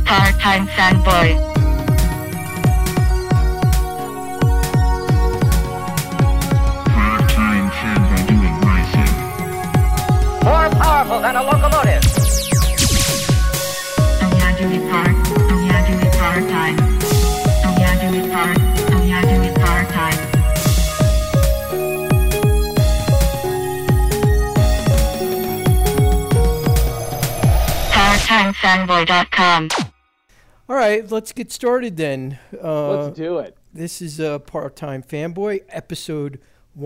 Part-time fanboy. Part-time fanboy doing my thing. More powerful than a locomotive. I'm doing part-time. I'm doing part-time. ParttimeFanboy.com. All right, let's get started then. Let's do it. This is Part-Time Fanboy, episode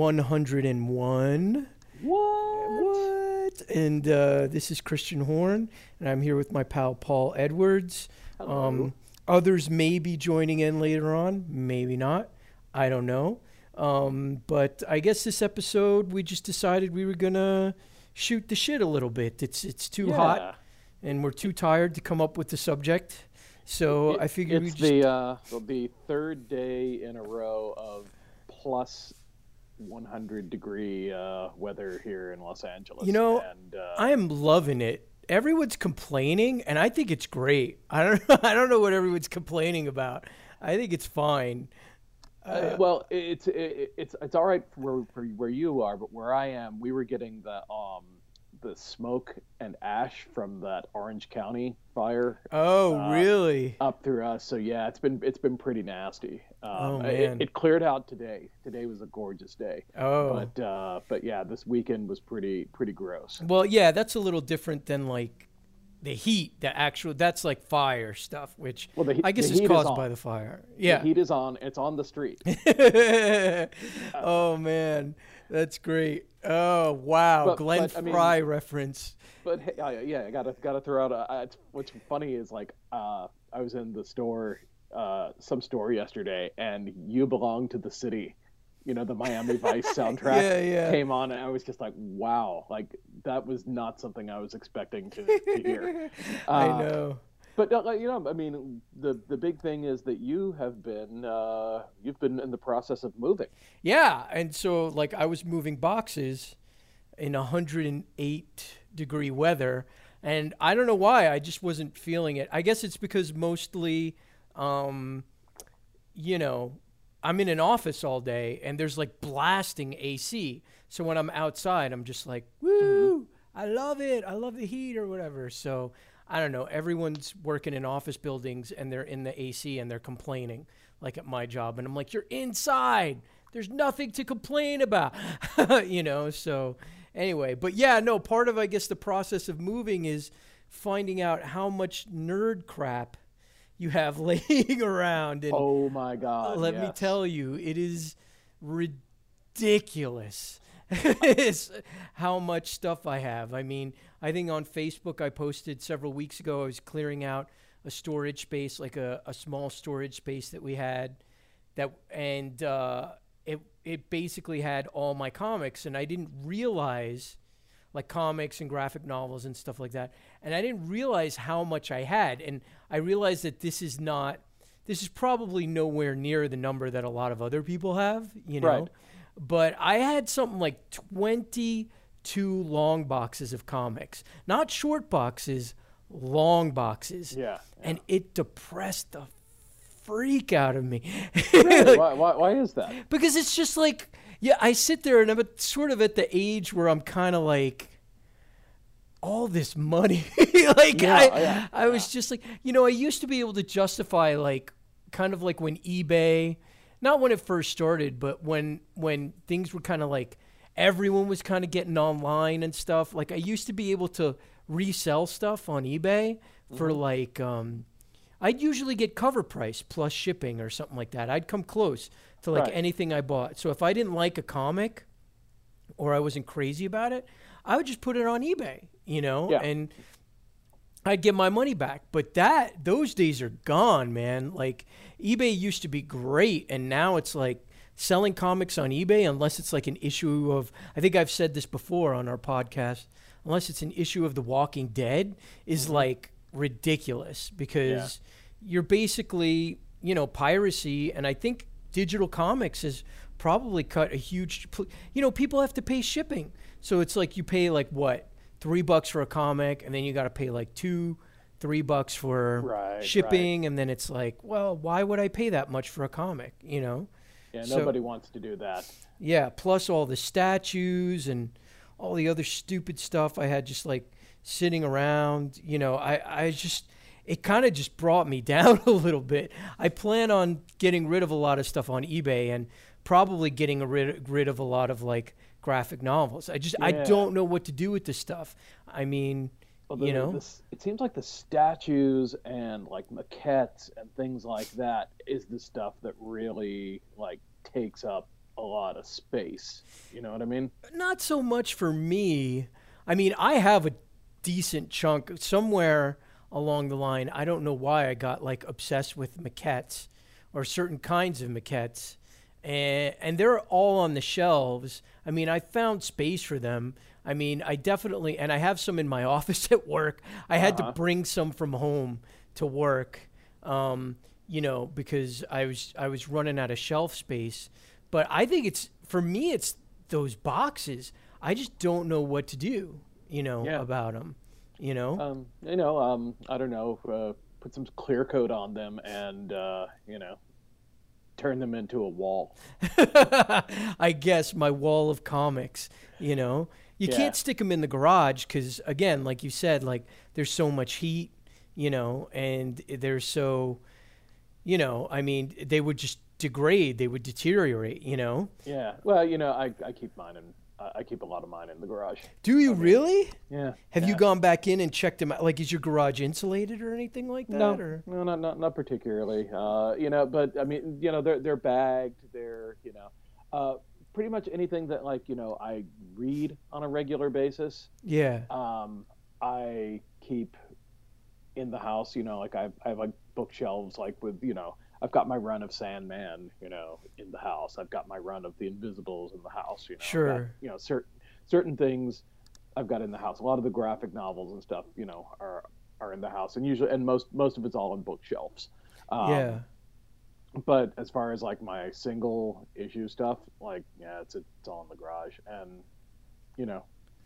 101. What? And this is Christian Horn, and I'm here with my pal Paul Edwards. Hello. Others may be joining in later on, maybe not. I don't know. But I guess this episode we just decided we were gonna shoot the shit a little bit. It's too hot, and we're too tired to come up with the subject. So I figured it's the third day in a row of plus 100-degree weather here in Los Angeles. You know, and, I am loving it. Everyone's complaining, and I think it's great. I don't know what everyone's complaining about. I think it's fine. well, it's all right for where you are, but where I am, we were getting the smoke and ash from that Orange County fire. Oh, really? Up through us. So yeah, it's been pretty nasty. Man. It cleared out today. Today was a gorgeous day. Oh. But yeah, this weekend was pretty gross. Well, yeah, that's a little different than like the heat. That's like fire stuff, which I guess is caused by the fire. Yeah. The heat is on. It's on the street. Oh man, that's great. Oh wow, Glenn Fry reference. But hey, yeah, I gotta throw out. What's funny is like I was in the store, some store yesterday, and "You Belong to the City," the Miami Vice soundtrack came on, and I was just like, wow, like that was not something I was expecting to hear. I know. But I mean, the big thing is that you've been in the process of moving. Yeah, and so like I was moving boxes in 108-degree weather, and I don't know why, I just wasn't feeling it. I guess it's because mostly, I'm in an office all day, and there's like blasting AC. So when I'm outside, I'm just like, woo, I love it. I love the heat or whatever. So I don't know. Everyone's working in office buildings, and they're in the AC, and they're complaining, like at my job. And I'm like, you're inside. There's nothing to complain about, So anyway, but yeah, no, part of, I guess, the process of moving is finding out how much nerd crap you have laying around. And oh my God. Let me tell you, it is ridiculous. It's how much stuff I have. I mean, I think on Facebook I posted several weeks ago, I was clearing out a storage space, like a small storage space that we had, it basically had all my comics, and I didn't realize, like comics and graphic novels and stuff like that, and I didn't realize how much I had, and I realized that this is probably nowhere near the number that a lot of other people have, Right. But I had something like 22 long boxes of comics, not short boxes, long boxes. Yeah. And it depressed the freak out of me. Really? Why is that? Because it's just like, I sit there and I'm sort of at the age where I'm kind of like, all this money. I was just like, I used to be able to justify like, kind of like when eBay, not when it first started, but when things were kind of like, everyone was kind of getting online and stuff. Like I used to be able to resell stuff on eBay for like, I'd usually get cover price plus shipping or something like that. I'd come close to like anything I bought. So if I didn't like a comic or I wasn't crazy about it, I would just put it on eBay, and I'd get my money back. But those days are gone, man. Like eBay used to be great, and now it's like selling comics on eBay, unless it's like an issue of, I think I've said this before on our podcast, unless it's an issue of The Walking Dead, is like ridiculous, because you're basically, piracy. And I think digital comics has probably cut a huge, people have to pay shipping. So it's like you pay like what, $3 for a comic, and then you got to pay like $2 $3 for Right, shipping, and then it's like, well, why would I pay that much for a comic? You know? Yeah, So- nobody wants to do that. Yeah, plus all the statues and all the other stupid stuff I had just like sitting around. You know, I just, it kind of just brought me down a little bit. I plan on getting rid of a lot of stuff on eBay and probably getting rid of a lot of like graphic novels. I Yeah. don't know what to do with this stuff. I mean, Well, you know, it seems like the statues and like maquettes and things like that is the stuff that really like takes up a lot of space. You know what I mean? not so much for me. I mean, I have a decent chunk somewhere along the line. I don't know why I got like obsessed with maquettes or certain kinds of maquettes. And they're all on the shelves. I mean, I found space for them. I mean, I definitely, and I have some in my office at work. I had to bring some from home to work, you know, because I was running out of shelf space. But I think it's, for me, it's those boxes. I just don't know what to do, you know, Yeah. about them, you know? I don't know, put some clear coat on them and, you know, turn them into a wall. I guess my wall of comics, you know? You Yeah. can't stick them in the garage because, again, like you said, like there's so much heat, you know, and they're so, you know, I mean, they would just degrade, they would deteriorate, you know? Yeah. Well, you know, I keep mine in. I keep a lot of mine in the garage. Do you really? Yeah. Have you yeah. gone back in and checked them out? Like, is your garage insulated or anything like that? No, Or? no, not particularly. You know, but I mean, you know, they're bagged. They're, you know, pretty much anything that like, you know, I read on a regular basis. Yeah. I keep in the house. You know, like I have like bookshelves, like with, you know, I've got my run of Sandman, you know, in the house. I've got my run of The Invisibles in the house. You know, Sure. I've got, you know, certain things I've got in the house. A lot of the graphic novels and stuff, you know, are in the house, and usually, and most of it's all on bookshelves. Yeah. But as far as like my single issue stuff, like yeah, it's all in the garage, and you know,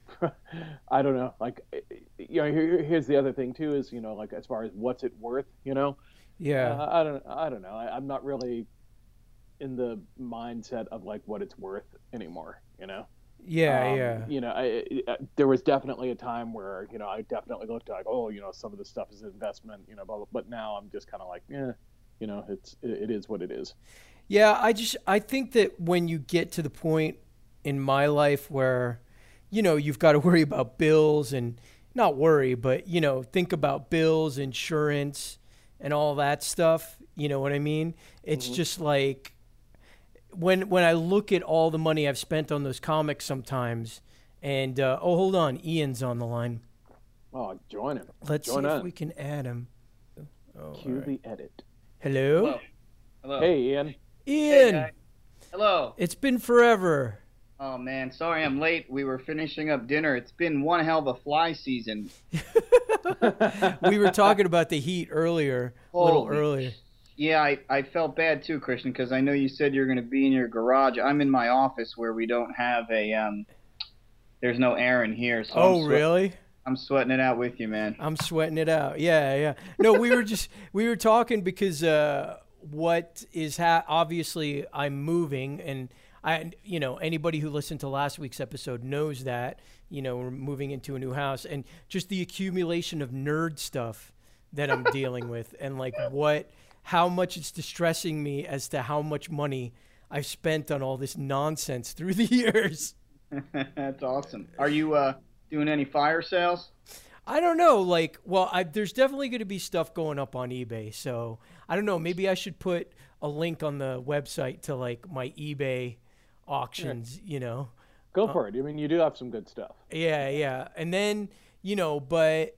I don't know. Like, you know, here's the other thing too is, you know, like as far as what's it worth, you know. Yeah. I don't know. I'm not really in the mindset of like what it's worth anymore. You know. Yeah. You know, there was definitely a time where, you know, I definitely looked like, oh, you know, some of this stuff is an investment, you know, but now I'm just kind of like, yeah, you know, it is what it is. Yeah, I think that when you get to the point in my life where, you know, you've got to worry about bills and not worry, but, you know, think about bills, insurance, and all that stuff. You know what I mean? It's just like when I look at all the money I've spent on those comics sometimes, and oh, hold on, Ian's on the line. Oh, join him. Let's join see in. if we can add him. Oh, Cue all right. the edit. Hello, Hello. Hey, Ian. Hey, Ian. guys. Hello. It's been forever. Oh man, sorry I'm late. We were finishing up dinner. It's been one hell of a fly season. We were talking about the heat earlier, a little Holy earlier. Yeah, I felt bad too, Christian, because I know you said you're going to be in your garage. I'm in my office where we don't have a there's no air in here. So Oh, really? I'm sweating it out with you, man. I'm sweating it out. Yeah. No, we were talking because what is obviously I'm moving, and you know, anybody who listened to last week's episode knows that, you know, we're moving into a new house, and just the accumulation of nerd stuff that I'm dealing with, and like how much it's distressing me as to how much money I've spent on all this nonsense through the years. That's awesome. Are you doing any fire sales? I don't know. Like, well, there's definitely going to be stuff going up on eBay. So I don't know. Maybe I should put a link on the website to like my eBay auctions, you know? Go for it. I mean, you do have some good stuff. Yeah. And then, you know, but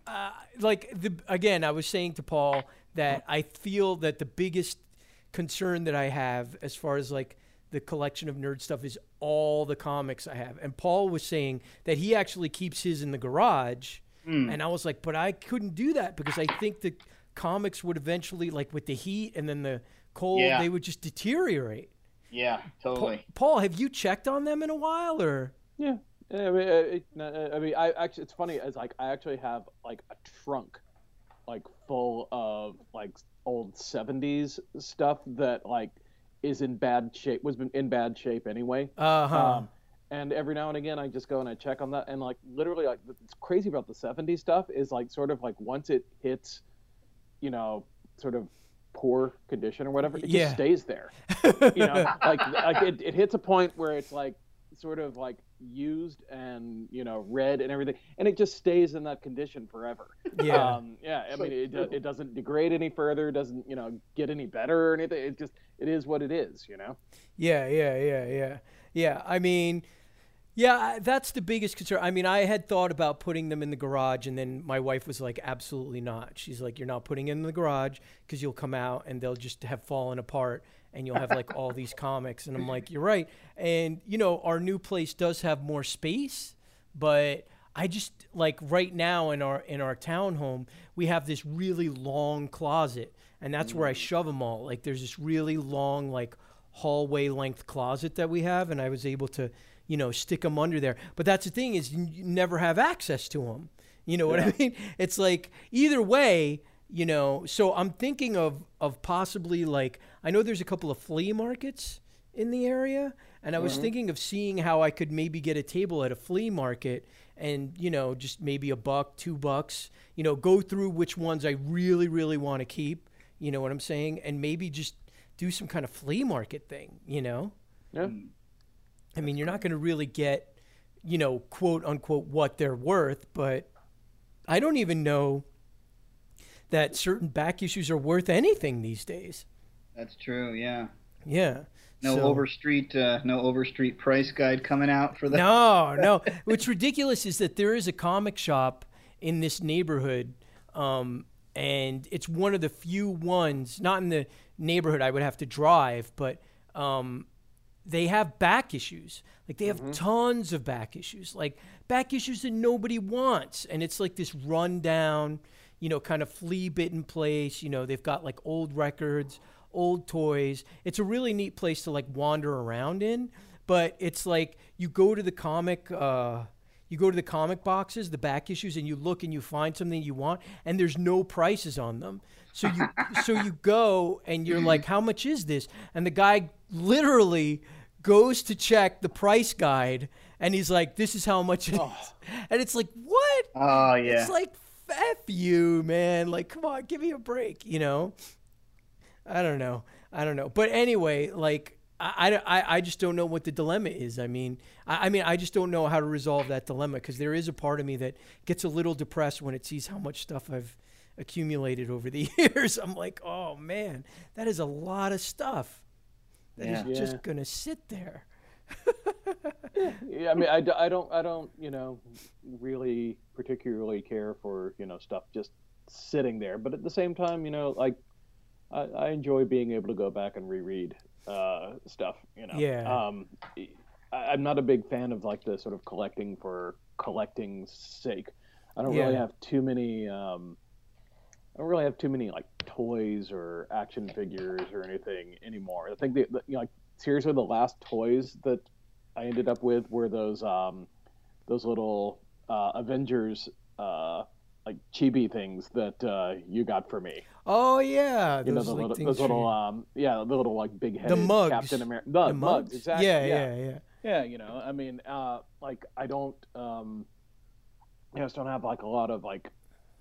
again, I was saying to Paul that I feel that the biggest concern that I have as far as like the collection of nerd stuff is all the comics I have. And Paul was saying that he actually keeps his in the garage. And I was like, but I couldn't do that because I think the comics would eventually, like with the heat and then the cold, they would just deteriorate. Yeah, totally. Paul, have you checked on them in a while, or? Yeah. I mean, I actually, it's funny. As like, I actually have like a trunk like full of like old 70s stuff that like is in bad shape, was in bad shape anyway. And every now and again I just go and I check on that, and like literally like what's crazy about the 70s stuff is like sort of like once it hits, you know, sort of poor condition or whatever, it just stays there. You know, like it hits a point where it's like sort of like used and, you know, red and everything, and it just stays in that condition forever. I mean it doesn't degrade any further, doesn't, you know, get any better or anything. It is what it is, you know. I mean, that's the biggest concern. I mean, I had thought about putting them in the garage, and then my wife was like, absolutely not. She's like, you're not putting it in the garage because you'll come out and they'll just have fallen apart and you'll have like all these comics. And I'm like, you're right. And, you know, our new place does have more space, but I just like right now in our townhome, we have this really long closet, and that's where I shove them all. Like there's this really long, like hallway length closet that we have, and I was able to, you know, stick them under there. But that's the thing, is you never have access to them. You know what I mean? It's like either way, you know, so I'm thinking of possibly like, I know there's a couple of flea markets in the area, and I was thinking of seeing how I could maybe get a table at a flea market and, you know, just maybe $1, $2, you know, go through which ones I really, really want to keep, you know what I'm saying? And maybe just do some kind of flea market thing, you know? Yeah. I mean, you're not going to really get, you know, quote unquote, what they're worth, but I don't even know that certain back issues are worth anything these days. That's true. Yeah. Yeah. No overstreet price guide coming out for that. No. What's ridiculous is that there is a comic shop in this neighborhood, and it's one of the few ones, not in the neighborhood I would have to drive, but they have back issues. Like they have tons of back issues, like back issues that nobody wants. And it's like this rundown, you know, kind of flea-bitten place. You know, they've got like old records, old toys. It's a really neat place to like wander around in. But it's like you go to the comic boxes, the back issues, and you look and you find something you want, and there's no prices on them. So you go and you're like, how much is this? And the guy literally goes to check the price guide, and he's like, this is how much it is. And it's like, what? Oh, yeah. It's like, F you, man. Like, come on, give me a break, you know? I don't know. But anyway, like, I just don't know what the dilemma is. I mean, I just don't know how to resolve that dilemma, because there is a part of me that gets a little depressed when it sees how much stuff I've accumulated over the years. I'm like, oh man, that is a lot of stuff that is just gonna sit there. Yeah, I mean, I don't, you know, really particularly care for, you know, stuff just sitting there. But at the same time, you know, like I enjoy being able to go back and reread stuff, you know. Yeah. I'm not a big fan of like the sort of collecting for collecting's sake. I don't really have too many. I don't really have too many like toys or action figures or anything anymore. I think you know, like seriously, the last toys that I ended up with were those little Avengers like chibi things that you got for me. Oh yeah, you know, those the little like big headed Captain America. The mugs, exactly. Yeah. Yeah, you know, I mean, like I don't, I just don't have like a lot of like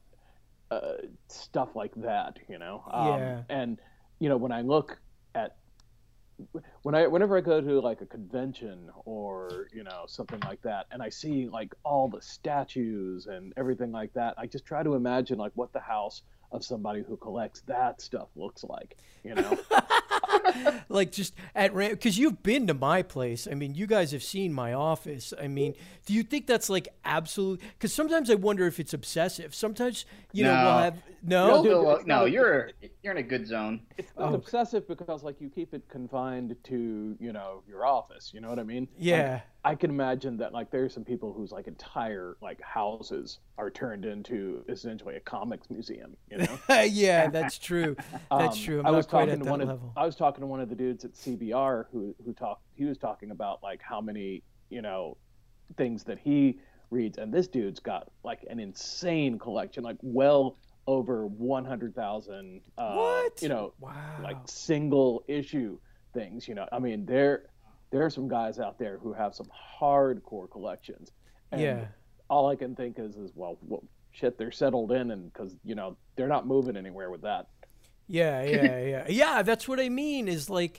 stuff like that, you know. And you know, when I look at whenever I go to like a convention or, you know, something like that, and I see like all the statues and everything like that, I just try to imagine like what the house of somebody who collects that stuff looks like, you know. Like just at because you've been to my place. I mean, you guys have seen my office. I mean, do you think that's like absolute? Because sometimes I wonder if it's obsessive. Sometimes, you know, we'll have you're in a good zone. It's not obsessive because like you keep it confined to, you know, your office. You know what I mean? Yeah. Like, I can imagine that like there's some people whose like entire like houses are turned into essentially a comics museum. You know? Yeah, that's true. That's true. I'm not quite at that level. I was talking to one of the dudes at CBR who was talking about like how many, you know, things that he reads, and this dude's got like an insane collection, like well over 100,000. What? You know, Wow. like single issue things. You know, I mean, there are some guys out there who have some hardcore collections. And Yeah. all I can think is well, shit, they're settled in, and because they're not moving anywhere with that. Yeah. That's what I mean. Is like,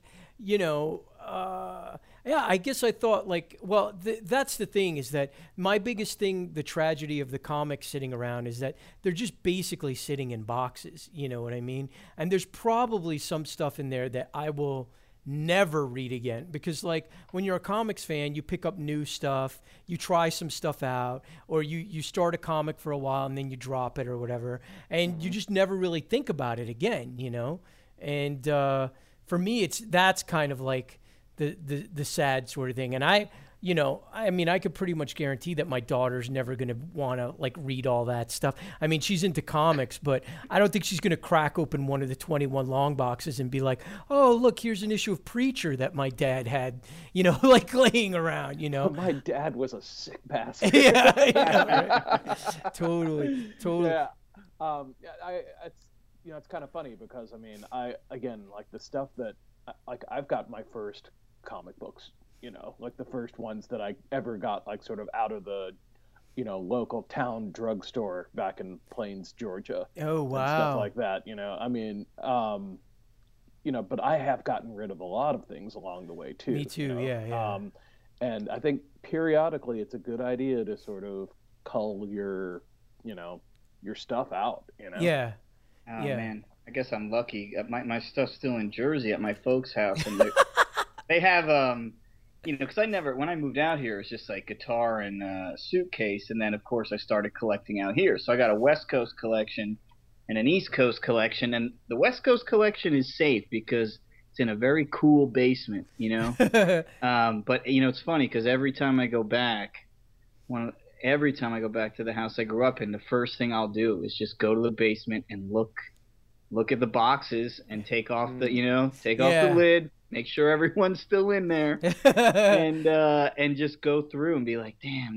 yeah. I guess I thought like, well, that's the thing is that my biggest thing, the tragedy of the comics sitting around is that they're just basically sitting in boxes. You know what I mean? And there's probably some stuff in there that I will never read again because like when you're a comics fan, you pick up new stuff, you try some stuff out, or you start a comic for a while and then you drop it or whatever, and you just never really think about it again, and for me that's kind of like the sad sort of thing. And I mean, I could pretty much guarantee that my daughter's never going to want to like read all that stuff. I mean, she's into comics, but I don't think she's going to crack open one of the 21 long boxes and be like, oh, look, here's an issue of Preacher that my dad had, like laying around, My dad was a sick bastard. yeah, right. Totally. Yeah. It's kind of funny because I mean, like the stuff that like I've got my first comic books, like the first ones that I ever got, like sort of out of the, local town drugstore back in Plains, Georgia. Oh, wow. And stuff like that, I mean, but I have gotten rid of a lot of things along the way too. Me too. Yeah. And I think periodically it's a good idea to sort of cull your stuff out, Yeah. Oh Yeah. man, I guess I'm lucky. My stuff's still in Jersey at my folks' house, and they have because when I moved out here, it was just like guitar and suitcase, and then of course I started collecting out here. So I got a West Coast collection and an East Coast collection, and the West Coast collection is safe because it's in a very cool basement, But it's funny because every time I go back to the house I grew up in, the first thing I'll do is just go to the basement and look at the boxes and take off the off the lid, make sure everyone's still in there, and just go through and be like, damn,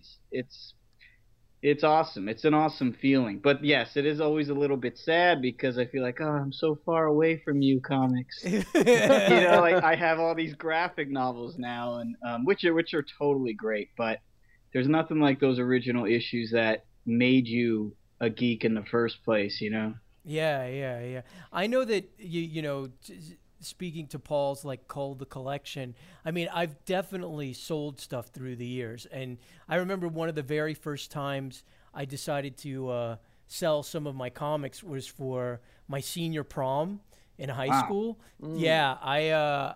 it's awesome. It's an awesome feeling. But yes, it is always a little bit sad because I feel like, oh, I'm so far away from you, comics. Like I have all these graphic novels now, and which are totally great, but there's nothing like those original issues that made you a geek in the first place, Yeah. I know that speaking to Paul's like cull the collection. I mean, I've definitely sold stuff through the years, and I remember one of the very first times I decided to sell some of my comics was for my senior prom in high school. Yeah,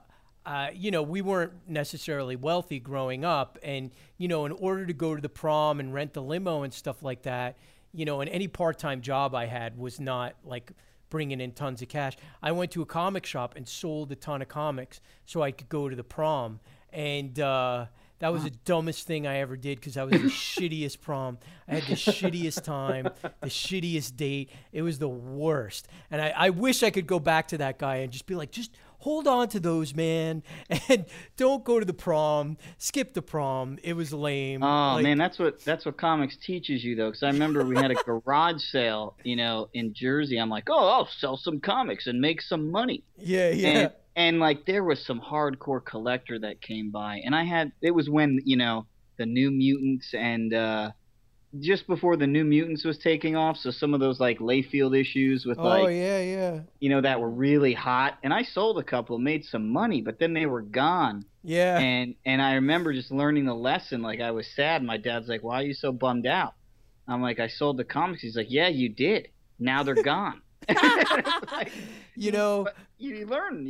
we weren't necessarily wealthy growing up, and in order to go to the prom and rent the limo and stuff like that, and any part-time job I had was not like bringing in tons of cash. I went to a comic shop and sold a ton of comics so I could go to the prom, and that was the dumbest thing I ever did because I was the shittiest prom. I had the shittiest time, the shittiest date. It was the worst, and I wish I could go back to that guy and just be like, just hold on to those, man, and don't go to the prom. Skip the prom. It was lame. Oh, man, that's what comics teaches you, though, because I remember we had a garage sale, in Jersey. I'm like, oh, I'll sell some comics and make some money. Yeah. And like there was some hardcore collector that came by, and it was when, the New Mutants and just before the New Mutants was taking off, so some of those like Layfield issues with that were really hot, and I sold a couple, made some money, but then they were gone. Yeah. And I remember just learning the lesson. Like I was sad. My dad's like, "Why are you so bummed out?" I'm like, "I sold the comics." He's like, "Yeah, you did. Now they're gone." Like, you learn.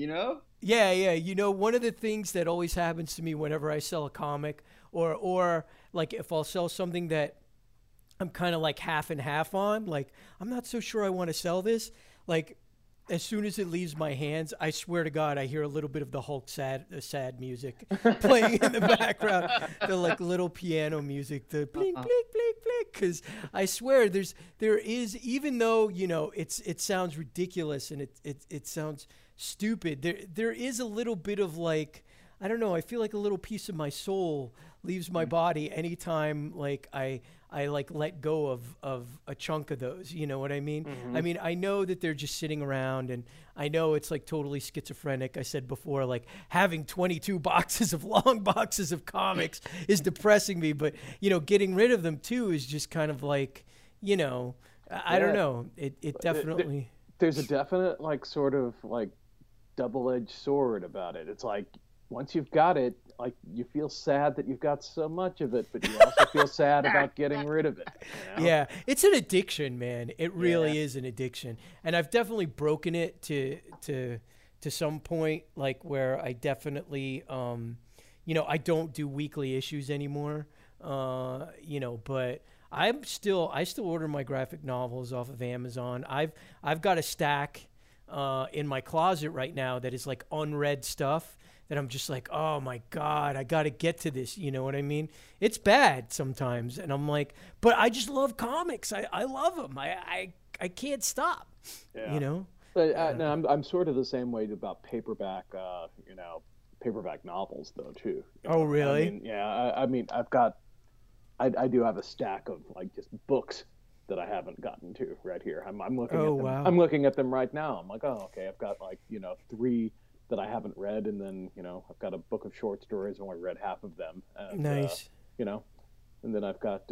Yeah. One of the things that always happens to me whenever I sell a comic, or like if I'll sell something that I'm kind of like half and half on, like I'm not so sure I want to sell this. Like as soon as it leaves my hands, I swear to God, I hear a little bit of the Hulk sad music playing in the background, the like little piano music, the blink, blink, blink, blink. Because I swear there is, even though it sounds ridiculous and it sounds stupid, there is a little bit of like, I don't know, I feel like a little piece of my soul leaves my body anytime like I I like let go of a chunk of those. You know what I mean? I mean, I know that they're just sitting around, and I know it's like totally schizophrenic. I said before, like having 22 boxes of long boxes of comics is depressing me, but you know, getting rid of them too is just kind of like, you know, I don't know. It definitely. There's a definite like sort of like double-edged sword about it. It's like once you've got it, like you feel sad that you've got so much of it, but you also feel sad about getting rid of it. You know? Yeah, it's an addiction, man. It really is an addiction, and I've definitely broken it to some point, like where I definitely, you know, I don't do weekly issues anymore. You know, but I still order my graphic novels off of Amazon. I've got a stack in my closet right now that is like unread stuff that I'm just like, oh my God, I got to get to this. You know what I mean? It's bad sometimes. And I'm like, but I just love comics. I love them. I can't stop, you know? But no, I'm sort of the same way about paperback, you know, paperback novels though too. Oh, really? I mean, yeah. I mean, I do have a stack of like just books that I haven't gotten to right here. I'm looking at them. Wow. I'm looking at them right now. I'm like, oh, okay. I've got like, you know, 3 that I haven't read, and then, you know, I've got a book of short stories. I only read half of them. And, Nice. You know, and then I've got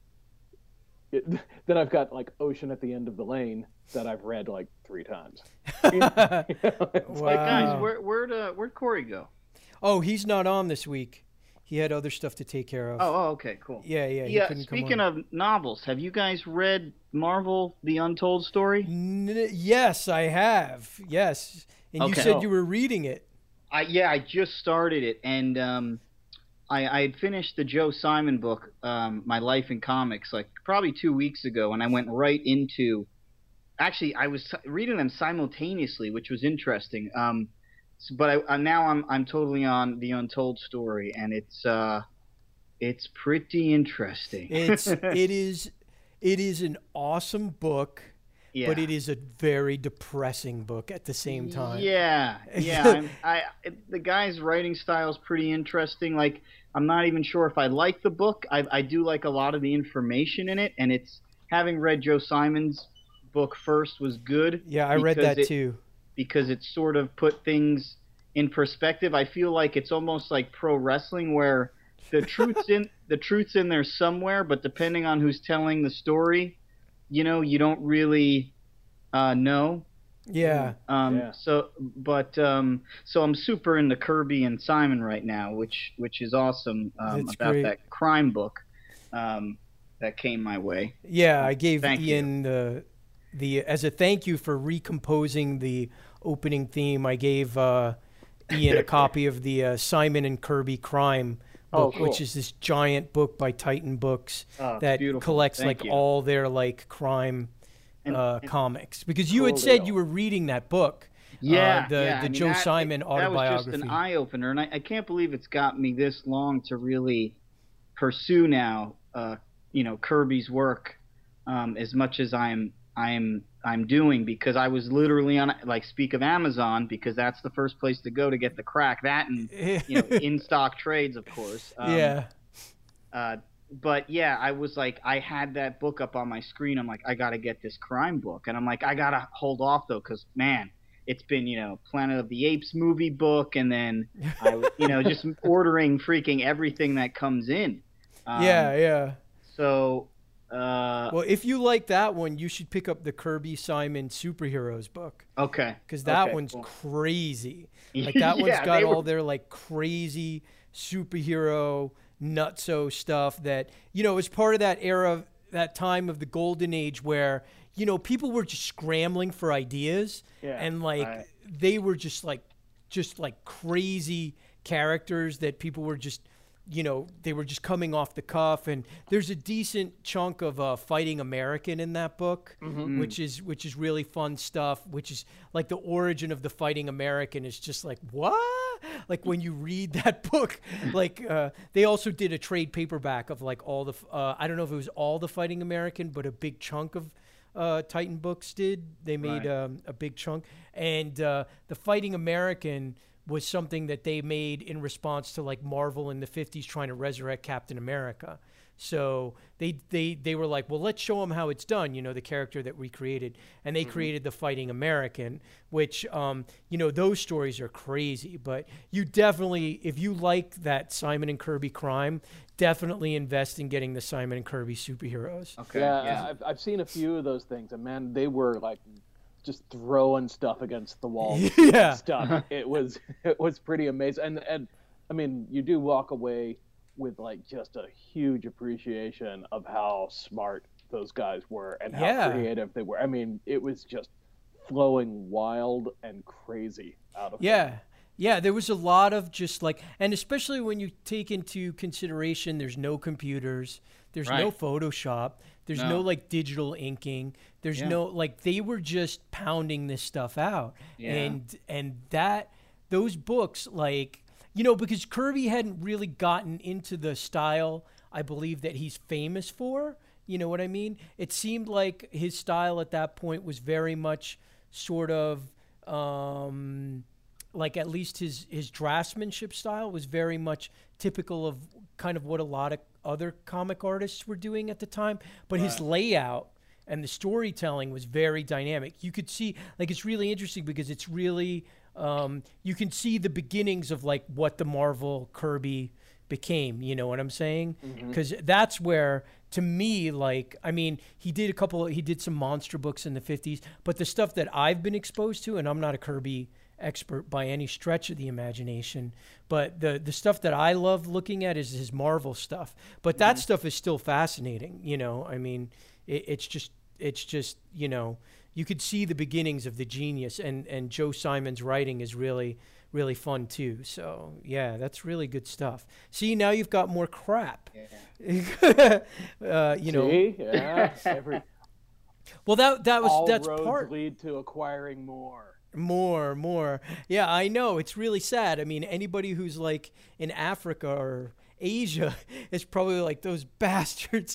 then I've got like Ocean at the End of the Lane that I've read like 3 times. You know, it's Wow. Like, guys, where'd Corey go? Oh, he's not on this week. He had other stuff to take care of. Oh, okay, cool. Yeah. He Yeah, couldn't speaking come on. of novels, have you guys read Marvel: The Untold Story? Yes, I have. Yes. And you Okay. said you were reading it. I just started it, and I had finished the Joe Simon book, My Life in Comics, like probably 2 weeks ago, and I went right into. Actually, I was reading them simultaneously, which was interesting. But now I'm totally on The Untold Story, and it's pretty interesting. It is an awesome book. Yeah. But it is a very depressing book at the same time. Yeah. The guy's writing style is pretty interesting. Like, I'm not even sure if I like the book. I do like a lot of the information in it, and it's having read Joe Simon's book first was good. Yeah, I read that too. Because it sort of put things in perspective. I feel like it's almost like pro wrestling, where the truth's in there somewhere, but depending on who's telling the story, you know, you don't really know. Yeah. So I'm super into Kirby and Simon right now, which is awesome. That's about great. that crime book that came my way. Yeah, I gave Thank Ian the as a thank you for recomposing the opening theme. I gave Ian a copy of the Simon and Kirby crime book, cool. which is this giant book by Titan Books that beautiful. collects Thank like you. all their like crime comics. Because you Cool had said deal. you were reading that book. Yeah, the I mean, Joe Simon that autobiography. was just an eye opener, and I can't believe it's got me this long to really pursue now. You know, Kirby's work as much as I'm doing, because I was literally on, like, speak of Amazon, because that's the first place to go to get the crack. That and you know, in stock trades, of course. But yeah, I was like, I had that book up on my screen. I'm like, I got to get this crime book. And I'm like, I got to hold off, though, because, man, it's been, you know, Planet of the Apes movie book. And then, you know, just ordering freaking everything that comes in. Yeah. So, Well, if you like that one, you should pick up the Kirby Simon Superheroes book. okay. Because that Okay, one's cool. crazy. Like, that one's Yeah, got they were- all their, like, crazy superhero nutso stuff that, you know, is part of that era, that time of the golden age where, you know, people were just scrambling for ideas. Yeah, And, like, right. they were just like crazy characters that people were just, you know, they were just coming off the cuff. And there's a decent chunk of Fighting American in that book, which is really fun stuff, which is like the origin of the Fighting American is just like, what? Like when you read that book, like they also did a trade paperback of like all the, I don't know if it was all the Fighting American, but a big chunk of Titan Books did. They made Right. a big chunk. And the Fighting American was something that they made in response to like Marvel in the 50s trying to resurrect Captain America. So they were like, well, let's show him how it's done, the character that we created. And they created the Fighting American, which, those stories are crazy. But you definitely, if you like that Simon and Kirby crime, definitely invest in getting the Simon and Kirby superheroes. Okay. Yeah, I've seen a few of those things, and man, they were like just throwing stuff against the wall. Yeah. Stuff. It was pretty amazing, and I mean, you do walk away with like just a huge appreciation of how smart those guys were and how creative they were. I mean, it was just flowing wild and crazy out of them. Yeah, there was a lot of just like, and especially when you take into consideration there's no computers, there's no Photoshop, there's no like digital inking, there's no, like, they were just pounding this stuff out. And that, those books, like, because Kirby hadn't really gotten into the style, I believe, that he's famous for. You know what I mean? It seemed like his style at that point was very much sort of, like, at least his draftsmanship style was very much typical of kind of what a lot of other comic artists were doing at the time. But his layout and the storytelling was very dynamic. You could see, like, it's really interesting because it's really, you can see the beginnings of like what the Marvel Kirby became, you know what I'm saying? Because that's where, to me, like, I mean, he did some monster books in the 50s, but the stuff that I've been exposed to, and I'm not a Kirby expert by any stretch of the imagination, but the stuff that I love looking at is his Marvel stuff. But that stuff is still fascinating, I mean, it's just, you could see the beginnings of the genius, and Joe Simon's writing is really, really fun too. So yeah, that's really good stuff. See, now you've got more crap. See? Yeah. Well, that's roads part. lead to acquiring more. More. Yeah, I know. It's really sad. I mean, anybody who's like in Africa or Asia is probably like, those bastards,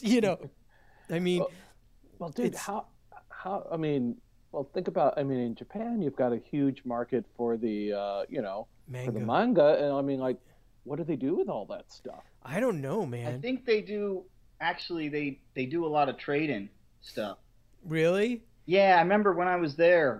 I mean, well, dude, how? I mean, well, think about. I mean, in Japan, you've got a huge market for the, manga. for the manga, and I mean, like, what do they do with all that stuff? I don't know, man. I think they do. Actually, they do a lot of trade-in stuff. Really? Yeah, I remember when I was there,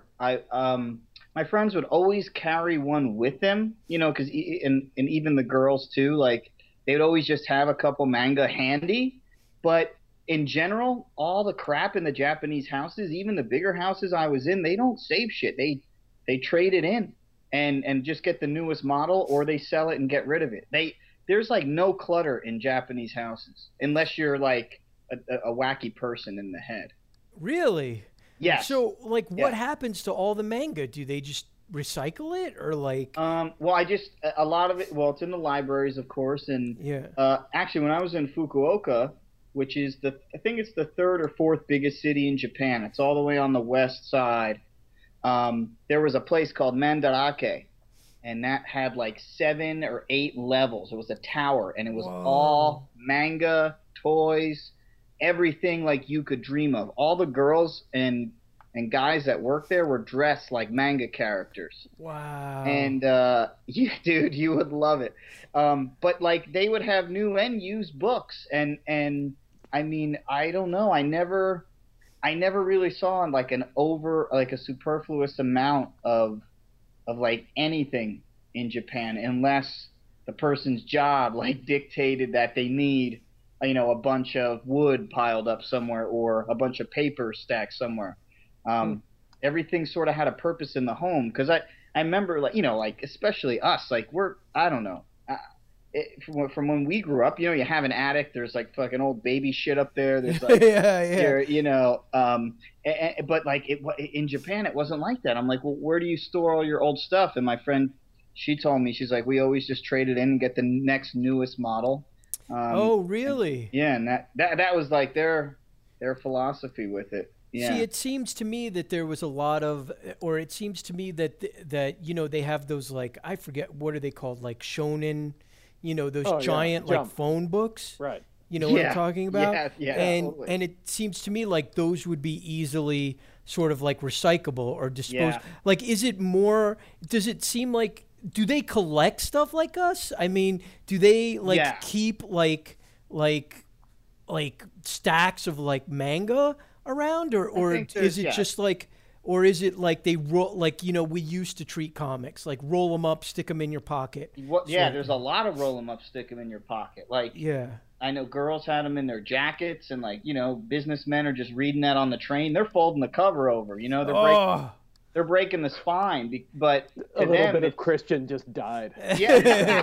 my friends would always carry one with them, because and even the girls too, like, they would always just have a couple manga handy. But in general, all the crap in the Japanese houses, even the bigger houses I was in, they don't save shit. They trade it in and just get the newest model, or they sell it and get rid of it. There's like no clutter in Japanese houses unless you're like a wacky person in the head. Really? Yeah. So, like, what happens to all the manga? Do they just recycle it, or like? Well, a lot of it. Well, it's in the libraries, of course, and actually, when I was in Fukuoka, which is I think it's the third or fourth biggest city in Japan. It's all the way on the west side. There was a place called Mandarake, and that had like 7 or 8 levels. It was a tower, and it was all manga, toys, everything like you could dream of. All the girls and guys that worked there were dressed like manga characters. Wow. And dude, you would love it. But like, they would have new and used books, and I mean, I don't know. I never really saw like a superfluous amount of like anything in Japan, unless the person's job like dictated that they need, a bunch of wood piled up somewhere or a bunch of paper stacked somewhere. Everything sort of had a purpose in the home, because I remember, like, like, especially us, like, I don't know. From when we grew up, you have an attic. There's like fucking old baby shit up there. There's like, but like in Japan, it wasn't like that. I'm like, well, where do you store all your old stuff? And my friend, she told me, she's like, we always just trade it in and get the next newest model. Oh, really? And that was like their philosophy with it. Yeah. See, it seems to me that there was a lot of, or it seems to me that they have those, like, I forget, what are they called, like shonen, those giant like phone books. Right. You know what I'm talking about? Yeah. And Totally. and it seems to me like those would be easily sort of like recyclable or disposed. Yeah. Like, does it seem like, do they collect stuff like us? I mean, do they like keep like like stacks of like manga around, or think is it there's- just like, or is it like they roll, like, you know, we used to treat comics, like roll them up, stick them in your pocket? Yeah, there's a lot of roll 'em up, stick 'em in your pocket. Like, Yeah. I know girls had them in their jackets, and like, you know, businessmen are just reading that on the train. They're folding the cover over. You know, they're breaking the spine. But A to little them, bit of Christian just died. yeah,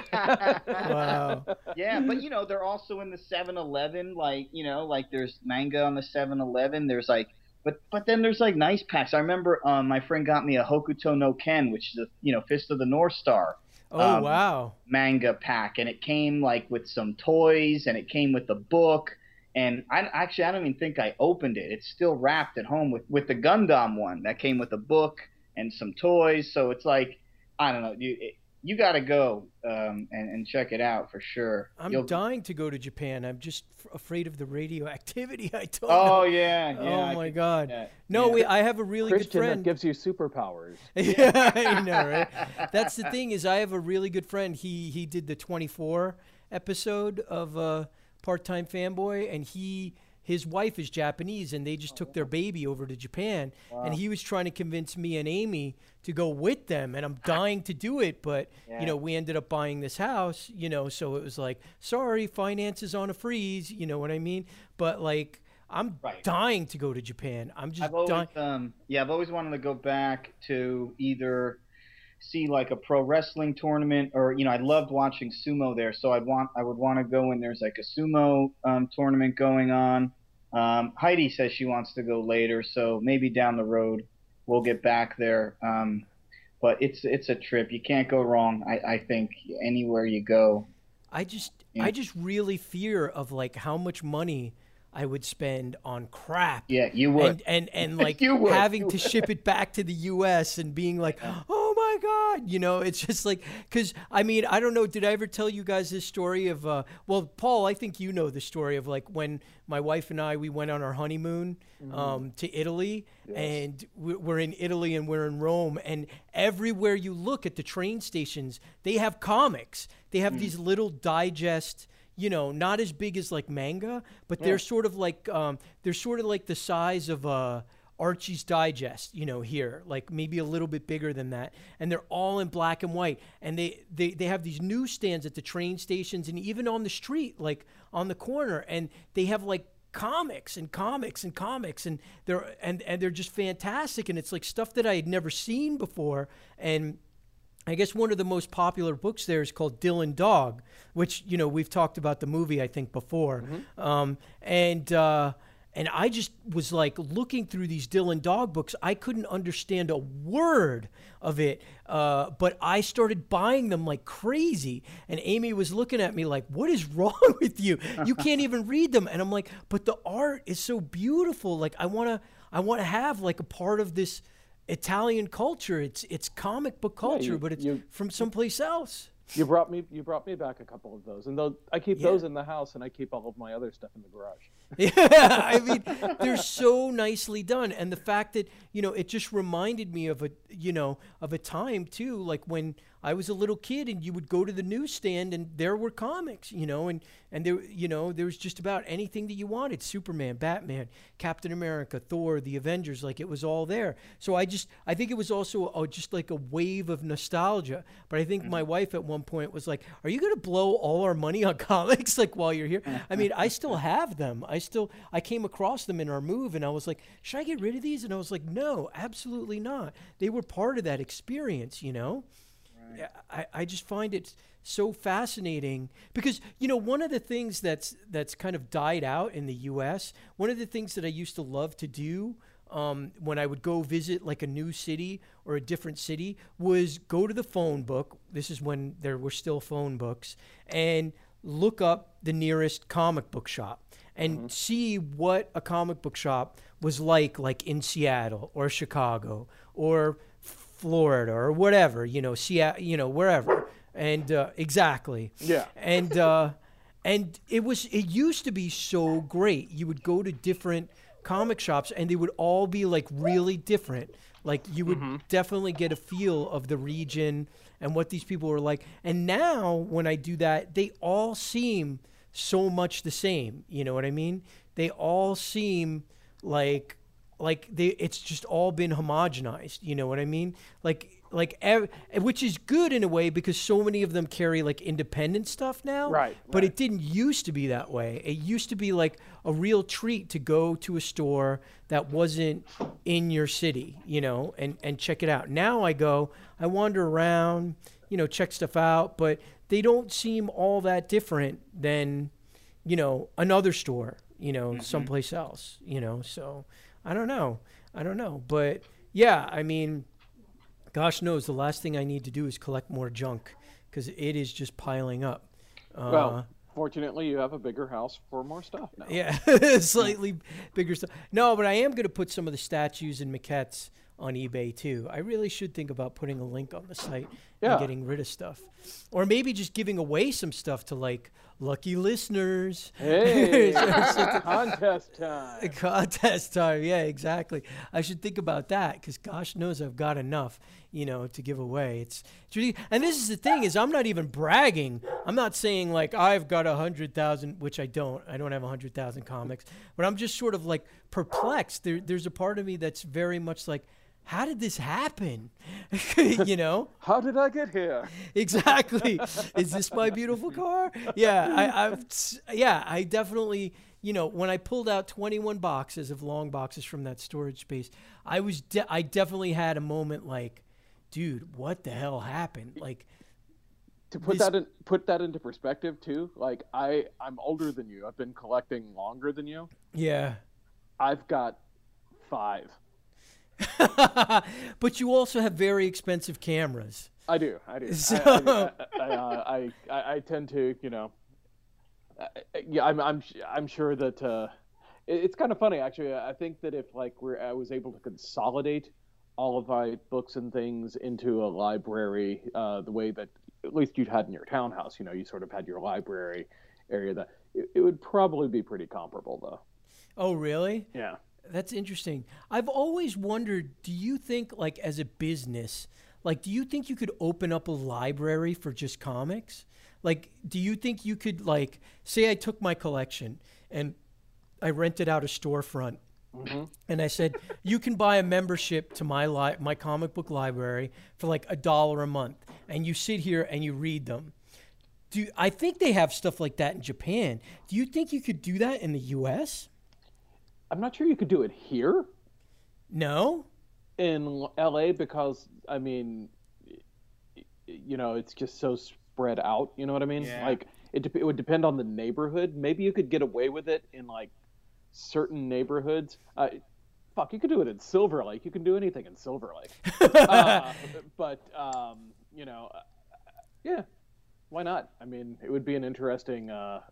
Wow. yeah. But you know, they're also in the 7-Eleven. Like, you know, like there's manga on the 7-Eleven. There's like, but then there's like nice packs. I remember my friend got me a Hokuto no Ken, which is a Fist of the North Star. Oh, wow. Manga pack, and it came like with some toys, and it came with a book, and I don't even think I opened it. It's still wrapped at home with the Gundam one that came with a book and some toys. So it's like, I don't know, you got to go and check it out for sure. I'm dying to go to Japan. I'm just afraid of the radioactivity. I don't Oh know. yeah. Oh my God. that. No, Yeah. I have a really Christian, good that friend. gives you superpowers. Yeah, I know, right? That's the thing, is I have a really good friend. He did the 24 episode of Part-Time Fanboy, and his wife is Japanese, and they just took their baby over to Japan. And he was trying to convince me and Amy to go with them, and I'm dying to do it, but you know, we ended up buying this house, you know, so it was like, sorry, finances on a freeze, you know what I mean? But like, I'm dying to go to Japan. I'm just dying. I've always wanted to go back to either see like a pro wrestling tournament, or I loved watching sumo there, so I would want to go when there's like a sumo tournament going on. Heidi says she wants to go later, so maybe down the road we'll get back there. But it's a trip. You can't go wrong. I think anywhere you go. I just really fear of like how much money I would spend on crap. Yeah, you would. And like You would. having to ship it back to the U.S. and being like, oh my God, you know, it's just like, because I mean, I don't know, did I ever tell you guys this story of, well, Paul, I think you know the story of like when my wife and I, we went on our honeymoon to Italy, and we're in Italy and we're in Rome, and everywhere you look at the train stations, they have comics. They have these little digest, you know, not as big as like manga, but they're sort of like the size of Archie's Digest, you know, here, like maybe a little bit bigger than that, and they're all in black and white, and they have these newsstands at the train stations and even on the street, like on the corner, and they have like comics and comics and comics, and they're just fantastic, and it's like stuff that I had never seen before. And I guess one of the most popular books there is called Dylan Dog, which, you know, we've talked about the movie, I think, before. And I just was like looking through these Dylan Dog books. I couldn't understand a word of it, but I started buying them like crazy. And Amy was looking at me like, what is wrong with you? You can't even read them. And I'm like, but the art is so beautiful. Like, I want to have like a part of this Italian culture. It's comic book culture, but it's from someplace else. You brought me back a couple of those, and I keep those in the house, and I keep all of my other stuff in the garage. Yeah, I mean, they're so nicely done, and the fact that, you know, it just reminded me of a time too, like when I was a little kid, and you would go to the newsstand, and there were comics, you know, and there, you know, there was just about anything that you wanted: Superman, Batman, Captain America, Thor, the Avengers, like it was all there. So I think it was also just like a wave of nostalgia. But I think my wife at one point was like, "Are you going to blow all our money on comics like while you're here?" I mean, I still have them. I came across them in our move, and I was like, should I get rid of these? And I was like, no, absolutely not. They were part of that experience, you know? Right. I just find it so fascinating because, you know, one of the things that's kind of died out in the U.S., one of the things that I used to love to do when I would go visit like a new city or a different city was go to the phone book. This is when there were still phone books, and look up the nearest comic book shop and see what a comic book shop was like in Seattle or Chicago or Florida or whatever, you know, Seattle, you know, wherever. And exactly. Yeah. And it used to be so great. You would go to different comic shops and they would all be like really different. Like you would definitely get a feel of the region and what these people were like. And now when I do that, they all seem so much the same. You know what I mean? They all seem like it's just all been homogenized. You know what I mean? Which is good in a way because so many of them carry like independent stuff now. Right. But it didn't used to be that way. It used to be like a real treat to go to a store that wasn't in your city, you know, and check it out. Now I wander around, you know, check stuff out, but they don't seem all that different than, you know, another store, you know, someplace else, you know. So I don't know. But yeah, I mean, gosh knows the last thing I need to do is collect more junk because it is just piling up. Well, fortunately, you have a bigger house for more stuff now. Yeah, slightly bigger stuff. No, but I am going to put some of the statues and maquettes on eBay too. I really should think about putting a link on the site and getting rid of stuff. Or maybe just giving away some stuff to like lucky listeners. Hey, contest time. Contest time, yeah, exactly. I should think about that because gosh knows I've got enough, you know, to give away. It's really, and this is the thing is I'm not even bragging. I'm not saying like I've got 100,000, which I don't. I don't have 100,000 comics, but I'm just sort of like perplexed. There's a part of me that's very much like, how did this happen? You know? How did I get here? Exactly. Is this my beautiful car? Yeah, I definitely, you know, when I pulled out 21 boxes of long boxes from that storage space, I definitely had a moment like, dude, what the hell happened? Like, to put that into perspective too, like I'm older than you. I've been collecting longer than you. Yeah. I've got 5. But you also have very expensive cameras. I do. So... I tend to, you know. I'm sure that it's kind of funny actually. I think that if like I was able to consolidate all of my books and things into a library, the way that at least you'd had in your townhouse, you know, you sort of had your library area. That it would probably be pretty comparable though. Oh, really? Yeah. That's interesting. I've always wondered, do you think, like, as a business, like, do you think you could open up a library for just comics? Like, do you think you could, like, say I took my collection and I rented out a storefront and I said, you can buy a membership to my comic book library for, like, $1 a month, and you sit here and you read them. I think they have stuff like that in Japan. Do you think you could do that in the U.S.? I'm not sure you could do it here. No? In LA, because, I mean, you know, it's just so spread out. You know what I mean? Yeah. Like, it would depend on the neighborhood. Maybe you could get away with it in, like, certain neighborhoods. You could do it in Silver Lake. You can do anything in Silver Lake. But, you know, yeah, why not? I mean, it would be an interesting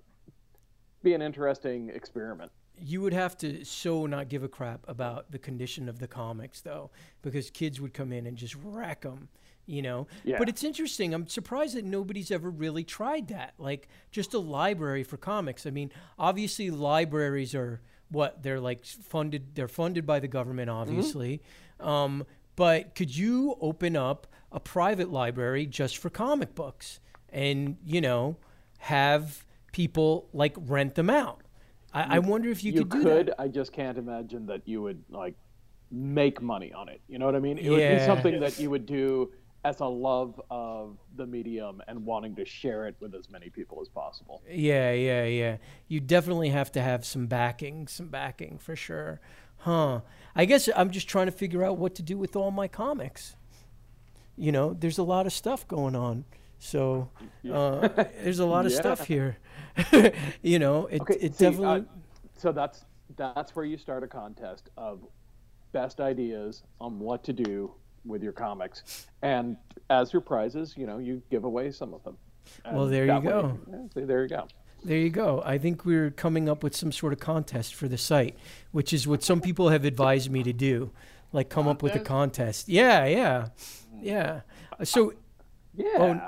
experiment. You would have to so not give a crap about the condition of the comics, though, because kids would come in and just wreck them, you know? Yeah. But it's interesting. I'm surprised that nobody's ever really tried that, like just a library for comics. I mean, obviously libraries are they're like funded. They're funded by the government, obviously. But could you open up a private library just for comic books and, you know, have people like rent them out? I wonder if you could do that. I just can't imagine that you would like make money on it. You know what I mean? It would be something that you would do as a love of the medium and wanting to share it with as many people as possible. Yeah. You definitely have to have some backing for sure. Huh. I guess I'm just trying to figure out what to do with all my comics. You know, there's a lot of stuff going on. So there's a lot of stuff here. You know, definitely. So that's where you start a contest of best ideas on what to do with your comics, and as your prizes, you know, you give away some of them. And well, there you go. There you go. There you go. I think we're coming up with some sort of contest for the site, which is what some people have advised me to do, like come up with a contest. Yeah. So. Yeah.